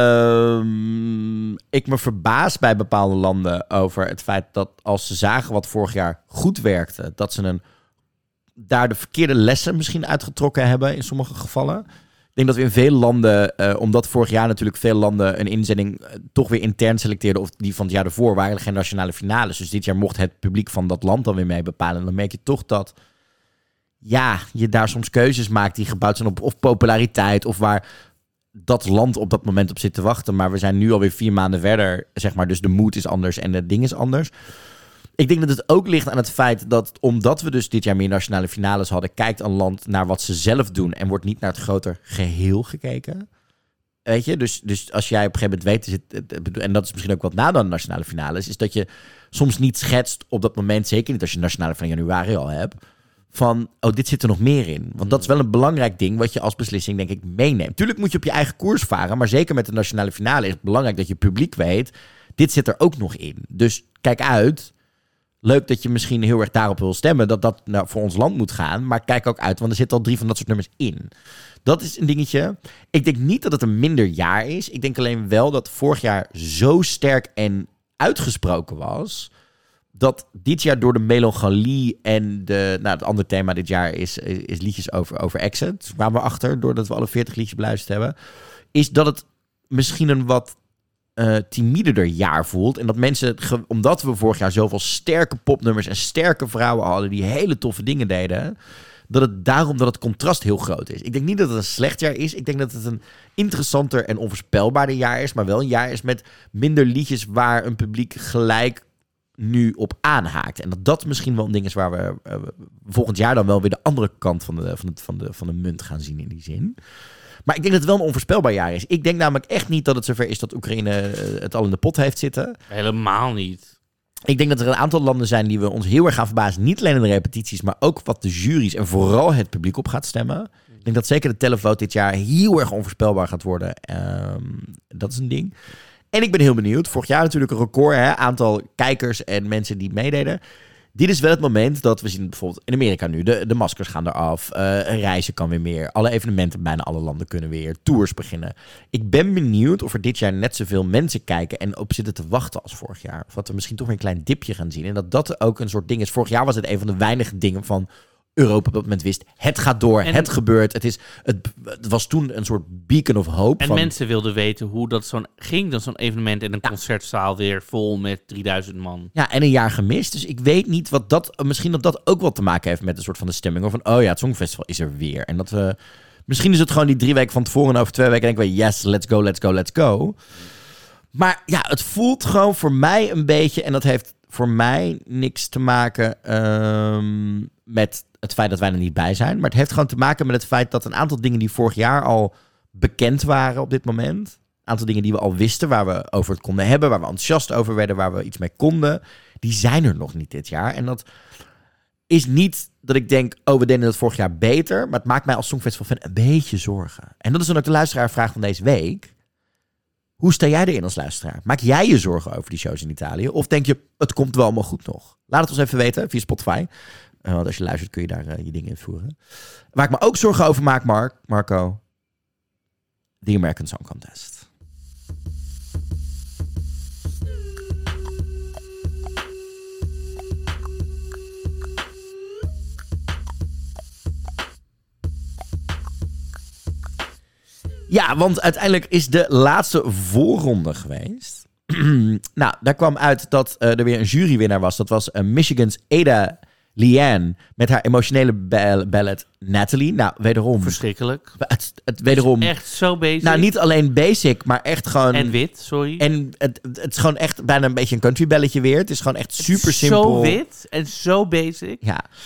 ehm, ik me verbaas bij bepaalde landen over het feit dat als ze zagen wat vorig jaar goed werkte, dat ze een, daar de verkeerde lessen misschien uitgetrokken hebben in sommige gevallen. Ik denk dat we in veel landen, uh, omdat vorig jaar natuurlijk veel landen een inzending uh, toch weer intern selecteerden, of die van het jaar ervoor waren er geen nationale finales. Dus dit jaar mocht het publiek van dat land dan weer mee bepalen. En dan merk je toch dat ja, je daar soms keuzes maakt die gebouwd zijn op of populariteit of waar dat land op dat moment op zit te wachten. Maar we zijn nu alweer vier maanden verder, zeg maar. Dus de mood is anders en het ding is anders. Ik denk dat het ook ligt aan het feit dat, omdat we dus dit jaar meer nationale finales hadden, kijkt een land naar wat ze zelf doen en wordt niet naar het groter geheel gekeken. Weet je, dus, dus als jij op een gegeven moment weet, en dat is misschien ook wat na de nationale finales, is dat je soms niet schetst op dat moment, zeker niet als je de nationale van januari al hebt, van, oh, dit zit er nog meer in. Want dat is wel een belangrijk ding wat je als beslissing, denk ik, meeneemt. Tuurlijk moet je op je eigen koers varen, maar zeker met de nationale finale is het belangrijk dat je publiek weet, dit zit er ook nog in. Dus kijk uit. Leuk dat je misschien heel erg daarop wil stemmen, dat dat nou voor ons land moet gaan. Maar kijk ook uit, want er zitten al drie van dat soort nummers in. Dat is een dingetje. Ik denk niet dat het een minder jaar is. Ik denk alleen wel dat vorig jaar zo sterk en uitgesproken was, dat dit jaar door de melancholie en de, nou, het andere thema dit jaar is, is liedjes over, over exit. Daar kwamen we achter, doordat we alle veertig liedjes beluisterd hebben. Is dat het misschien een wat uh, timiderder jaar voelt. En dat mensen, ge, omdat we vorig jaar zoveel sterke popnummers en sterke vrouwen hadden die hele toffe dingen deden, dat het daarom dat het contrast heel groot is. Ik denk niet dat het een slecht jaar is. Ik denk dat het een interessanter en onvoorspelbaarder jaar is, maar wel een jaar is met minder liedjes waar een publiek gelijk nu op aanhaakt. En dat dat misschien wel een ding is waar we uh, volgend jaar dan wel weer de andere kant van de, van, de, van, de, van de munt gaan zien in die zin. Maar ik denk dat het wel een onvoorspelbaar jaar is. Ik denk namelijk echt niet dat het zover is dat Oekraïne uh, het al in de pot heeft zitten. Helemaal niet. Ik denk dat er een aantal landen zijn die we ons heel erg gaan verbazen. Niet alleen in de repetities, maar ook wat de juries en vooral het publiek op gaat stemmen. Ik denk dat zeker de televote dit jaar heel erg onvoorspelbaar gaat worden. Um, dat is een ding. En ik ben heel benieuwd. Vorig jaar natuurlijk een record, hè, aantal kijkers en mensen die meededen. Dit is wel het moment dat we zien bijvoorbeeld in Amerika nu. De, de maskers gaan eraf. Uh, reizen kan weer meer. Alle evenementen, bijna alle landen kunnen weer. Tours beginnen. Ik ben benieuwd of er dit jaar net zoveel mensen kijken en op zitten te wachten als vorig jaar. Of dat we misschien toch weer een klein dipje gaan zien. En dat dat ook een soort ding is. Vorig jaar was het een van de weinige dingen van Europa op dat moment wist. Het gaat door, en het gebeurt. Het, is, het, het was toen een soort beacon of hope. En van, mensen wilden weten hoe dat zo'n ging. Dan zo'n evenement in een ja. concertzaal weer vol met drieduizend man. Ja, en een jaar gemist. Dus ik weet niet wat dat, misschien dat dat ook wat te maken heeft met een soort van de stemming. Of van, oh ja, het Songfestival is er weer. En dat we, misschien is het gewoon die drie weken van tevoren en over twee weken denken we, yes, let's go, let's go, let's go. Maar ja, het voelt gewoon voor mij een beetje, en dat heeft voor mij niks te maken um, met het feit dat wij er niet bij zijn. Maar het heeft gewoon te maken met het feit dat een aantal dingen die vorig jaar al bekend waren op dit moment, een aantal dingen die we al wisten, waar we over het konden hebben, waar we enthousiast over werden, waar we iets mee konden, die zijn er nog niet dit jaar. En dat is niet dat ik denk, oh, we deden het vorig jaar beter, maar het maakt mij als Songfestival fan een beetje zorgen. En dat is dan ook de luisteraarvraag van deze week. Hoe sta jij erin als luisteraar? Maak jij je zorgen over die shows in Italië? Of denk je, het komt wel allemaal goed nog? Laat het ons even weten via Spotify. Uh, want als je luistert kun je daar uh, je dingen invoeren. Waar ik me ook zorgen over maak, Mark, Marco. The American Song Contest. Ja, want uiteindelijk is de laatste voorronde geweest. Nou, daar kwam uit dat uh, er weer een jurywinnaar was. Dat was uh, Michigan's Ada Leanne met haar emotionele ball- ballad Natalie. Nou, wederom. Verschrikkelijk. Het, het wederom. Echt zo basic. Nou, niet alleen basic, maar echt gewoon. En wit, sorry. En het, het is gewoon echt bijna een beetje een country balletje weer. Het is gewoon echt super simpel. Zo wit en zo basic. Ja.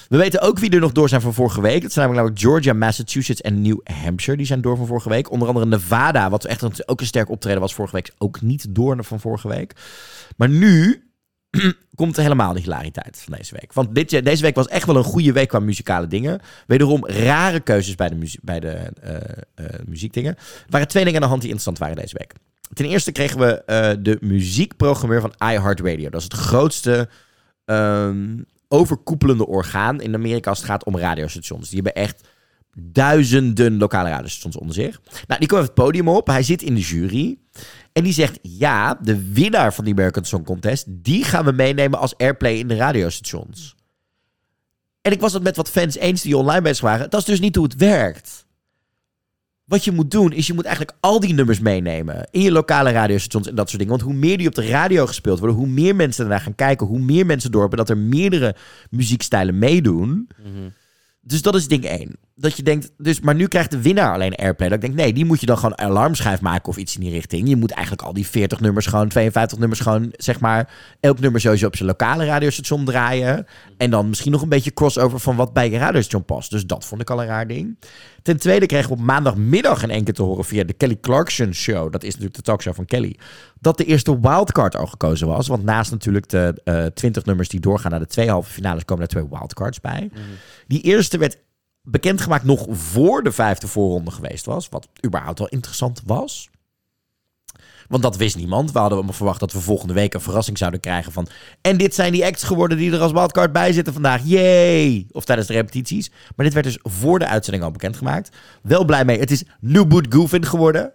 We weten ook wie er nog door zijn van vorige week. Dat zijn namelijk Georgia, Massachusetts en New Hampshire. Die zijn door van vorige week. Onder andere Nevada, wat echt een, ook een sterk optreden was vorige week. Ook niet door van vorige week. Maar nu komt er helemaal de hilariteit van deze week. Want dit, deze week was echt wel een goede week qua muzikale dingen. Wederom rare keuzes bij de, muzie- bij de uh, uh, muziekdingen. Er waren twee dingen aan de hand die interessant waren deze week. Ten eerste kregen we uh, de muziekprogrammeur van iHeartRadio. Dat is het grootste um, overkoepelende orgaan in Amerika als het gaat om radiostations. Die hebben echt duizenden lokale radiostations onder zich. Nou, die komt het podium op. Hij zit in de jury. En die zegt, ja, de winnaar van die American Song Contest, die gaan we meenemen als airplay in de radiostations. En ik was het met wat fans eens die online bezig waren. Dat is dus niet hoe het werkt. Wat je moet doen, is je moet eigenlijk al die nummers meenemen in je lokale radiostations en dat soort dingen. Want hoe meer die op de radio gespeeld worden, hoe meer mensen ernaar gaan kijken, hoe meer mensen dorpen dat er meerdere muziekstijlen meedoen. Mm-hmm. Dus dat is ding één. Dat je denkt, dus, maar nu krijgt de winnaar alleen airplay. Dat ik denk, nee, die moet je dan gewoon alarmschijf maken of iets in die richting. Je moet eigenlijk al die veertig nummers gewoon, tweeënvijftig nummers gewoon, zeg maar, elk nummer sowieso op zijn lokale radiostation draaien. En dan misschien nog een beetje crossover van wat bij je radiostation past. Dus dat vond ik al een raar ding. Ten tweede kregen we op maandagmiddag in één keer te horen via de Kelly Clarkson Show. Dat is natuurlijk de talkshow van Kelly. Dat de eerste wildcard al gekozen was. Want naast natuurlijk de uh, twintig nummers die doorgaan naar de twee halve finales komen er twee wildcards bij. Mm-hmm. Die eerste werd bekendgemaakt nog voor de vijfde voorronde geweest was. Wat überhaupt wel interessant was. Want dat wist niemand. We hadden allemaal verwacht dat we volgende week een verrassing zouden krijgen van... En dit zijn die acts geworden die er als wildcard bij zitten vandaag. Yay! Of tijdens de repetities. Maar dit werd dus voor de uitzending al bekendgemaakt. Wel blij mee. Het is New Boot Goofin geworden.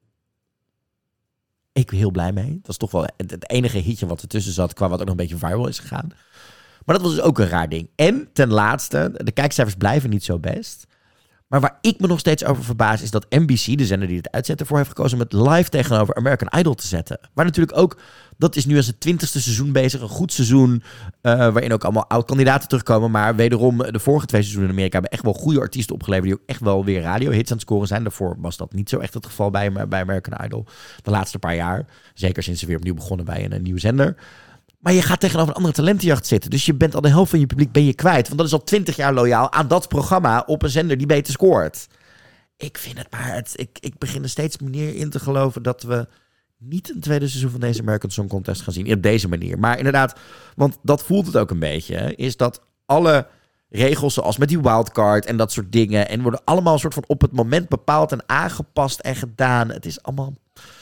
Ik ben heel blij mee. Dat is toch wel het, het enige hitje wat ertussen zat, qua wat ook nog een beetje viral is gegaan. Maar dat was dus ook een raar ding. En ten laatste, de kijkcijfers blijven niet zo best. Maar waar ik me nog steeds over verbaas is dat N B C, de zender die het uitzet, ervoor heeft gekozen om het live tegenover American Idol te zetten. Waar natuurlijk ook, dat is nu als het twintigste seizoen bezig, een goed seizoen, uh, waarin ook allemaal oud-kandidaten terugkomen. Maar wederom, de vorige twee seizoenen in Amerika hebben echt wel goede artiesten opgeleverd die ook echt wel weer radiohits aan het scoren zijn. Daarvoor was dat niet zo echt het geval bij, bij American Idol. De laatste paar jaar. Zeker sinds ze weer opnieuw begonnen bij een, een nieuwe zender. Maar je gaat tegenover een andere talentenjacht zitten. Dus je bent al de helft van je publiek ben je kwijt. Want dat is al twintig jaar loyaal aan dat programma op een zender die beter scoort. Ik vind het maar... Het, ik, ik begin er steeds meer in te geloven dat we niet een tweede seizoen van deze American Song Contest gaan zien. Op deze manier. Maar inderdaad, want dat voelt het ook een beetje. Hè, is dat alle regels zoals met die wildcard en dat soort dingen. En worden allemaal een soort van op het moment bepaald en aangepast en gedaan. Het is allemaal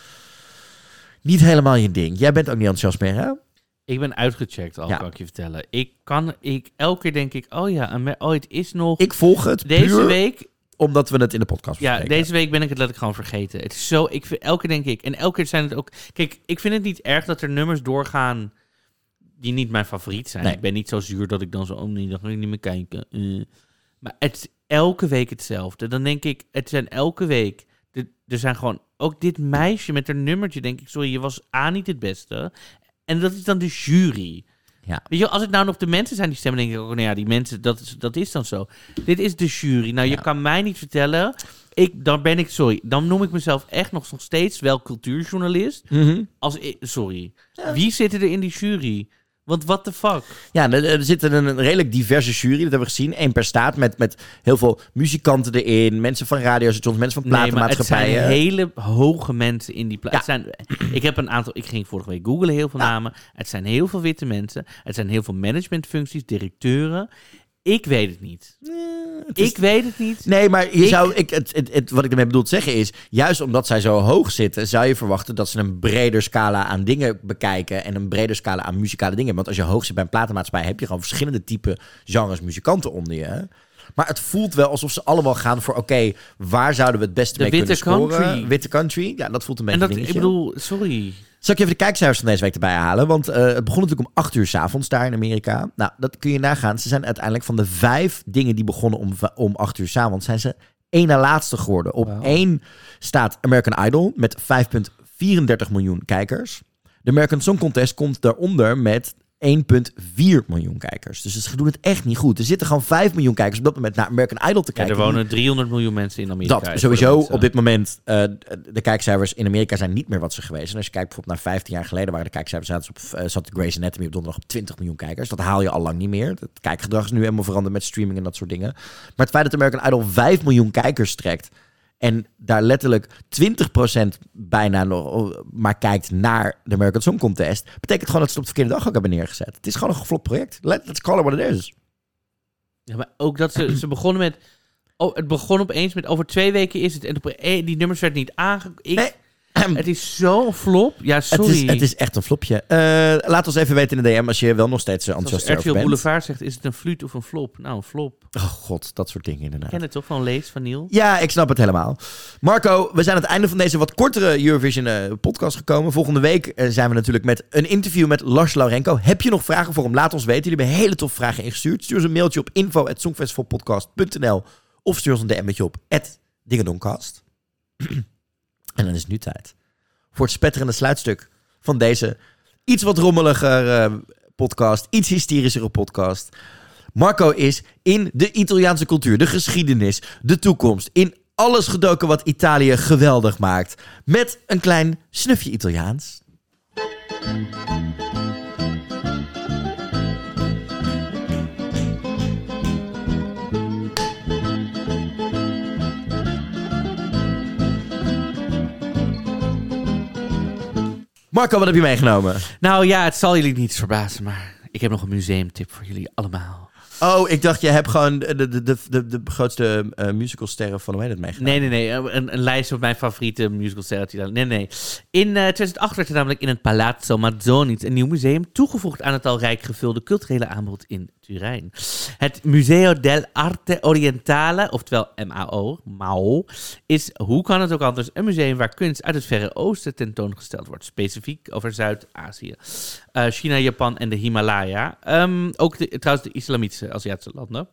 niet helemaal je ding. Jij bent ook niet enthousiast meer, hè? Ik ben uitgecheckt al, ja. kan ik je vertellen. Ik kan, ik, elke keer denk ik, oh ja, oh, het is nog... Ik volg het deze puur week, omdat we het in de podcast ja, bespreken. deze week ben ik het letterlijk gewoon vergeten. Het is zo, ik vind, elke keer denk ik, en elke keer zijn het ook... Kijk, ik vind het niet erg dat er nummers doorgaan die niet mijn favoriet zijn. Nee. Ik ben niet zo zuur dat ik dan zo, oh nee, dan ga ik niet meer kijken. Uh. Maar het is elke week hetzelfde. Dan denk ik, het zijn elke week... De, er zijn gewoon, ook dit meisje met haar nummertje, denk ik, sorry, je was A niet het beste... En dat is dan de jury. Ja. Weet je, als het nou nog de mensen zijn die stemmen, denk ik ook, nou ja, die mensen, dat is, dat is dan zo. Dit is de jury. Nou, je ja. kan mij niet vertellen, ik, dan ben ik, sorry, dan noem ik mezelf echt nog, nog steeds wel cultuurjournalist. Mm-hmm. Als ik, sorry. Ja. Wie zitten er in die jury? Want what the fuck? Ja, er, er zit een, een redelijk diverse jury, dat hebben we gezien. Eén per staat met, met heel veel muzikanten erin, mensen van radiostations, mensen van platenmaatschappijen. Nee, maar het zijn hele hoge mensen in die plaats. Ja. Ik heb een aantal, ik ging vorige week googlen, heel veel ja. namen. Het zijn heel veel witte mensen. Het zijn heel veel managementfuncties, directeuren. Ik weet het niet. Nee, het is... Ik weet het niet. Nee, maar je ik... zou, ik, het, het, het, wat ik ermee bedoel te zeggen is... juist omdat zij zo hoog zitten... zou je verwachten dat ze een breder scala aan dingen bekijken... en een breder scala aan muzikale dingen. Want als je hoog zit bij een platenmaatschappij... heb je gewoon verschillende type genres muzikanten onder je. Maar het voelt wel alsof ze allemaal gaan voor... oké, okay, waar zouden we het beste de mee kunnen country. scoren? Witte country. Ja, dat voelt een beetje en dat, dingetje. Ik bedoel, sorry... Zal ik je even de kijkcijfers van deze week erbij halen? Want uh, het begon natuurlijk om acht uur 's avonds daar in Amerika. Nou, dat kun je nagaan. Ze zijn uiteindelijk van de vijf dingen die begonnen om, om acht uur 's avonds... zijn ze één na laatste geworden. Op wow. één staat American Idol met vijf komma vierendertig miljoen kijkers. De American Song Contest komt daaronder met één komma vier miljoen kijkers. Dus ze doen het echt niet goed. Er zitten gewoon vijf miljoen kijkers op dat moment naar American Idol te Ja, kijken. er wonen driehonderd miljoen mensen in Amerika. Dat, sowieso op dit moment, uh, de kijkcijfers in Amerika zijn niet meer wat ze geweest zijn. Als je kijkt bijvoorbeeld naar vijftien jaar geleden, waren de kijkcijfers zaten op, uh, zat Grey's Anatomy op donderdag op twintig miljoen kijkers. Dat haal je al lang niet meer. Het kijkgedrag is nu helemaal veranderd met streaming en dat soort dingen. Maar het feit dat American Idol vijf miljoen kijkers trekt en daar letterlijk twintig procent bijna nog maar kijkt naar de American Song Contest, betekent gewoon dat ze het op de verkeerde dag ook hebben neergezet. Het is gewoon een geflopt project. Let's call it what it is. Ja, maar ook dat ze, ze begonnen met... Oh, het begon opeens met over twee weken is het. En op, eh, die nummers werden niet aangekomen. Nee. Het is zo'n flop. Ja, sorry. Het is, het is echt een flopje. Uh, laat ons even weten in de D M als je wel nog steeds enthousiast Zoals over R T L bent. Boulevard zegt, is het een fluit of een flop? Nou, een flop. Oh god, dat soort dingen inderdaad. Ken het toch van Lees, van Niel? Ja, ik snap het helemaal. Marco, we zijn aan het einde van deze wat kortere Eurovision uh, podcast gekomen. Volgende week uh, zijn we natuurlijk met een interview met Lars Laurenko. Heb je nog vragen voor hem? Laat ons weten. Jullie hebben hele toffe vragen ingestuurd. Stuur ons een mailtje op info at songfestivalpodcast punt n l of stuur ons een D M'tje op at dingedonkast. En dan is het nu tijd voor het spetterende sluitstuk van deze iets wat rommeliger uh, podcast, iets hysterischere podcast. Marco is in de Italiaanse cultuur, de geschiedenis, de toekomst, in alles gedoken wat Italië geweldig maakt, met een klein snufje Italiaans. Marco, wat heb je meegenomen? Nou ja, het zal jullie niet verbazen, maar ik heb nog een museumtip voor jullie allemaal. Oh, ik dacht, je hebt gewoon de, de, de, de, de grootste uh, musicalsterren van, hoe heet het, meegenomen? Nee, nee, nee. Een, een lijst van mijn favoriete musicalsterren. Nee, nee. In uh, tweeduizend acht werd er namelijk in het Palazzo Mazzoni een nieuw museum toegevoegd aan het al rijk gevulde culturele aanbod in Turijn. Het Museo dell'Arte Orientale, oftewel M A O, M A O, is, hoe kan het ook anders, een museum waar kunst uit het Verre Oosten tentoongesteld wordt. Specifiek over Zuid-Azië, uh, China, Japan en de Himalaya. Um, ook de, trouwens de islamitische Aziatische landen.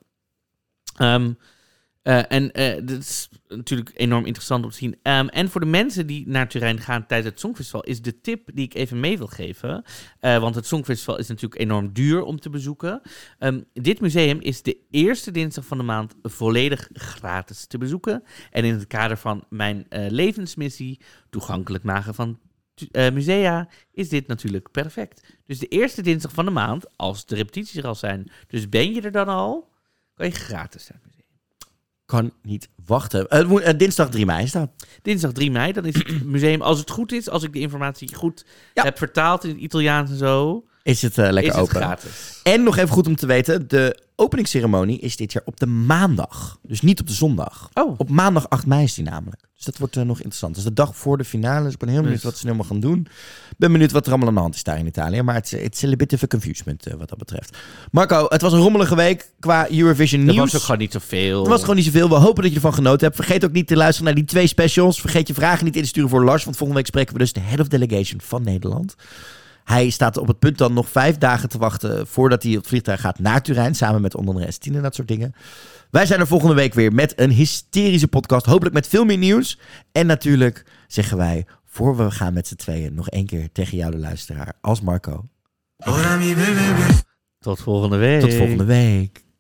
Um, uh, en uh, dat is natuurlijk enorm interessant om te zien. Um, en voor de mensen die naar Turijn gaan tijdens het Songfestival is de tip die ik even mee wil geven. Uh, want het Songfestival is natuurlijk enorm duur om te bezoeken. Um, dit museum is de eerste dinsdag van de maand volledig gratis te bezoeken. En in het kader van mijn uh, levensmissie, toegankelijk maken van Uh, musea, is dit natuurlijk perfect. Dus de eerste dinsdag van de maand, als de repetities er al zijn, dus ben je er dan al, kan je gratis naar het museum. Kan niet wachten. Uh, uh, dinsdag drie mei is dat. Dinsdag drie mei, dan is het museum, als het goed is, als ik de informatie goed ja. heb vertaald in het Italiaans en zo, is het uh, lekker is het open. gratis. En nog even goed om te weten, de openingsceremonie is dit jaar op de maandag. Dus niet op de zondag. Oh. Op maandag acht mei is die namelijk. Dus dat wordt uh, nog interessant. Dat is de dag voor de finale. Dus ik ben heel benieuwd dus. wat ze nu allemaal gaan doen. Ik ben benieuwd wat er allemaal aan de hand is daar in Italië. Maar het is een bit of a confusement uh, wat dat betreft. Marco, het was een rommelige week qua Eurovision nieuws. Er was ook gewoon niet zoveel. Er was gewoon niet zoveel. We hopen dat je ervan genoten hebt. Vergeet ook niet te luisteren naar die twee specials. Vergeet je vragen niet in te sturen voor Lars. Want volgende week spreken we dus de Head of Delegation van Nederland. Hij staat op het punt dan nog vijf dagen te wachten voordat hij op het vliegtuig gaat naar Turijn. Samen met onder andere S tien en dat soort dingen. Wij zijn er volgende week weer met een hysterische podcast. Hopelijk met veel meer nieuws. En natuurlijk zeggen wij, voor we gaan met z'n tweeën, nog één keer tegen jou de luisteraar als Marco. Tot volgende week. Tot volgende week.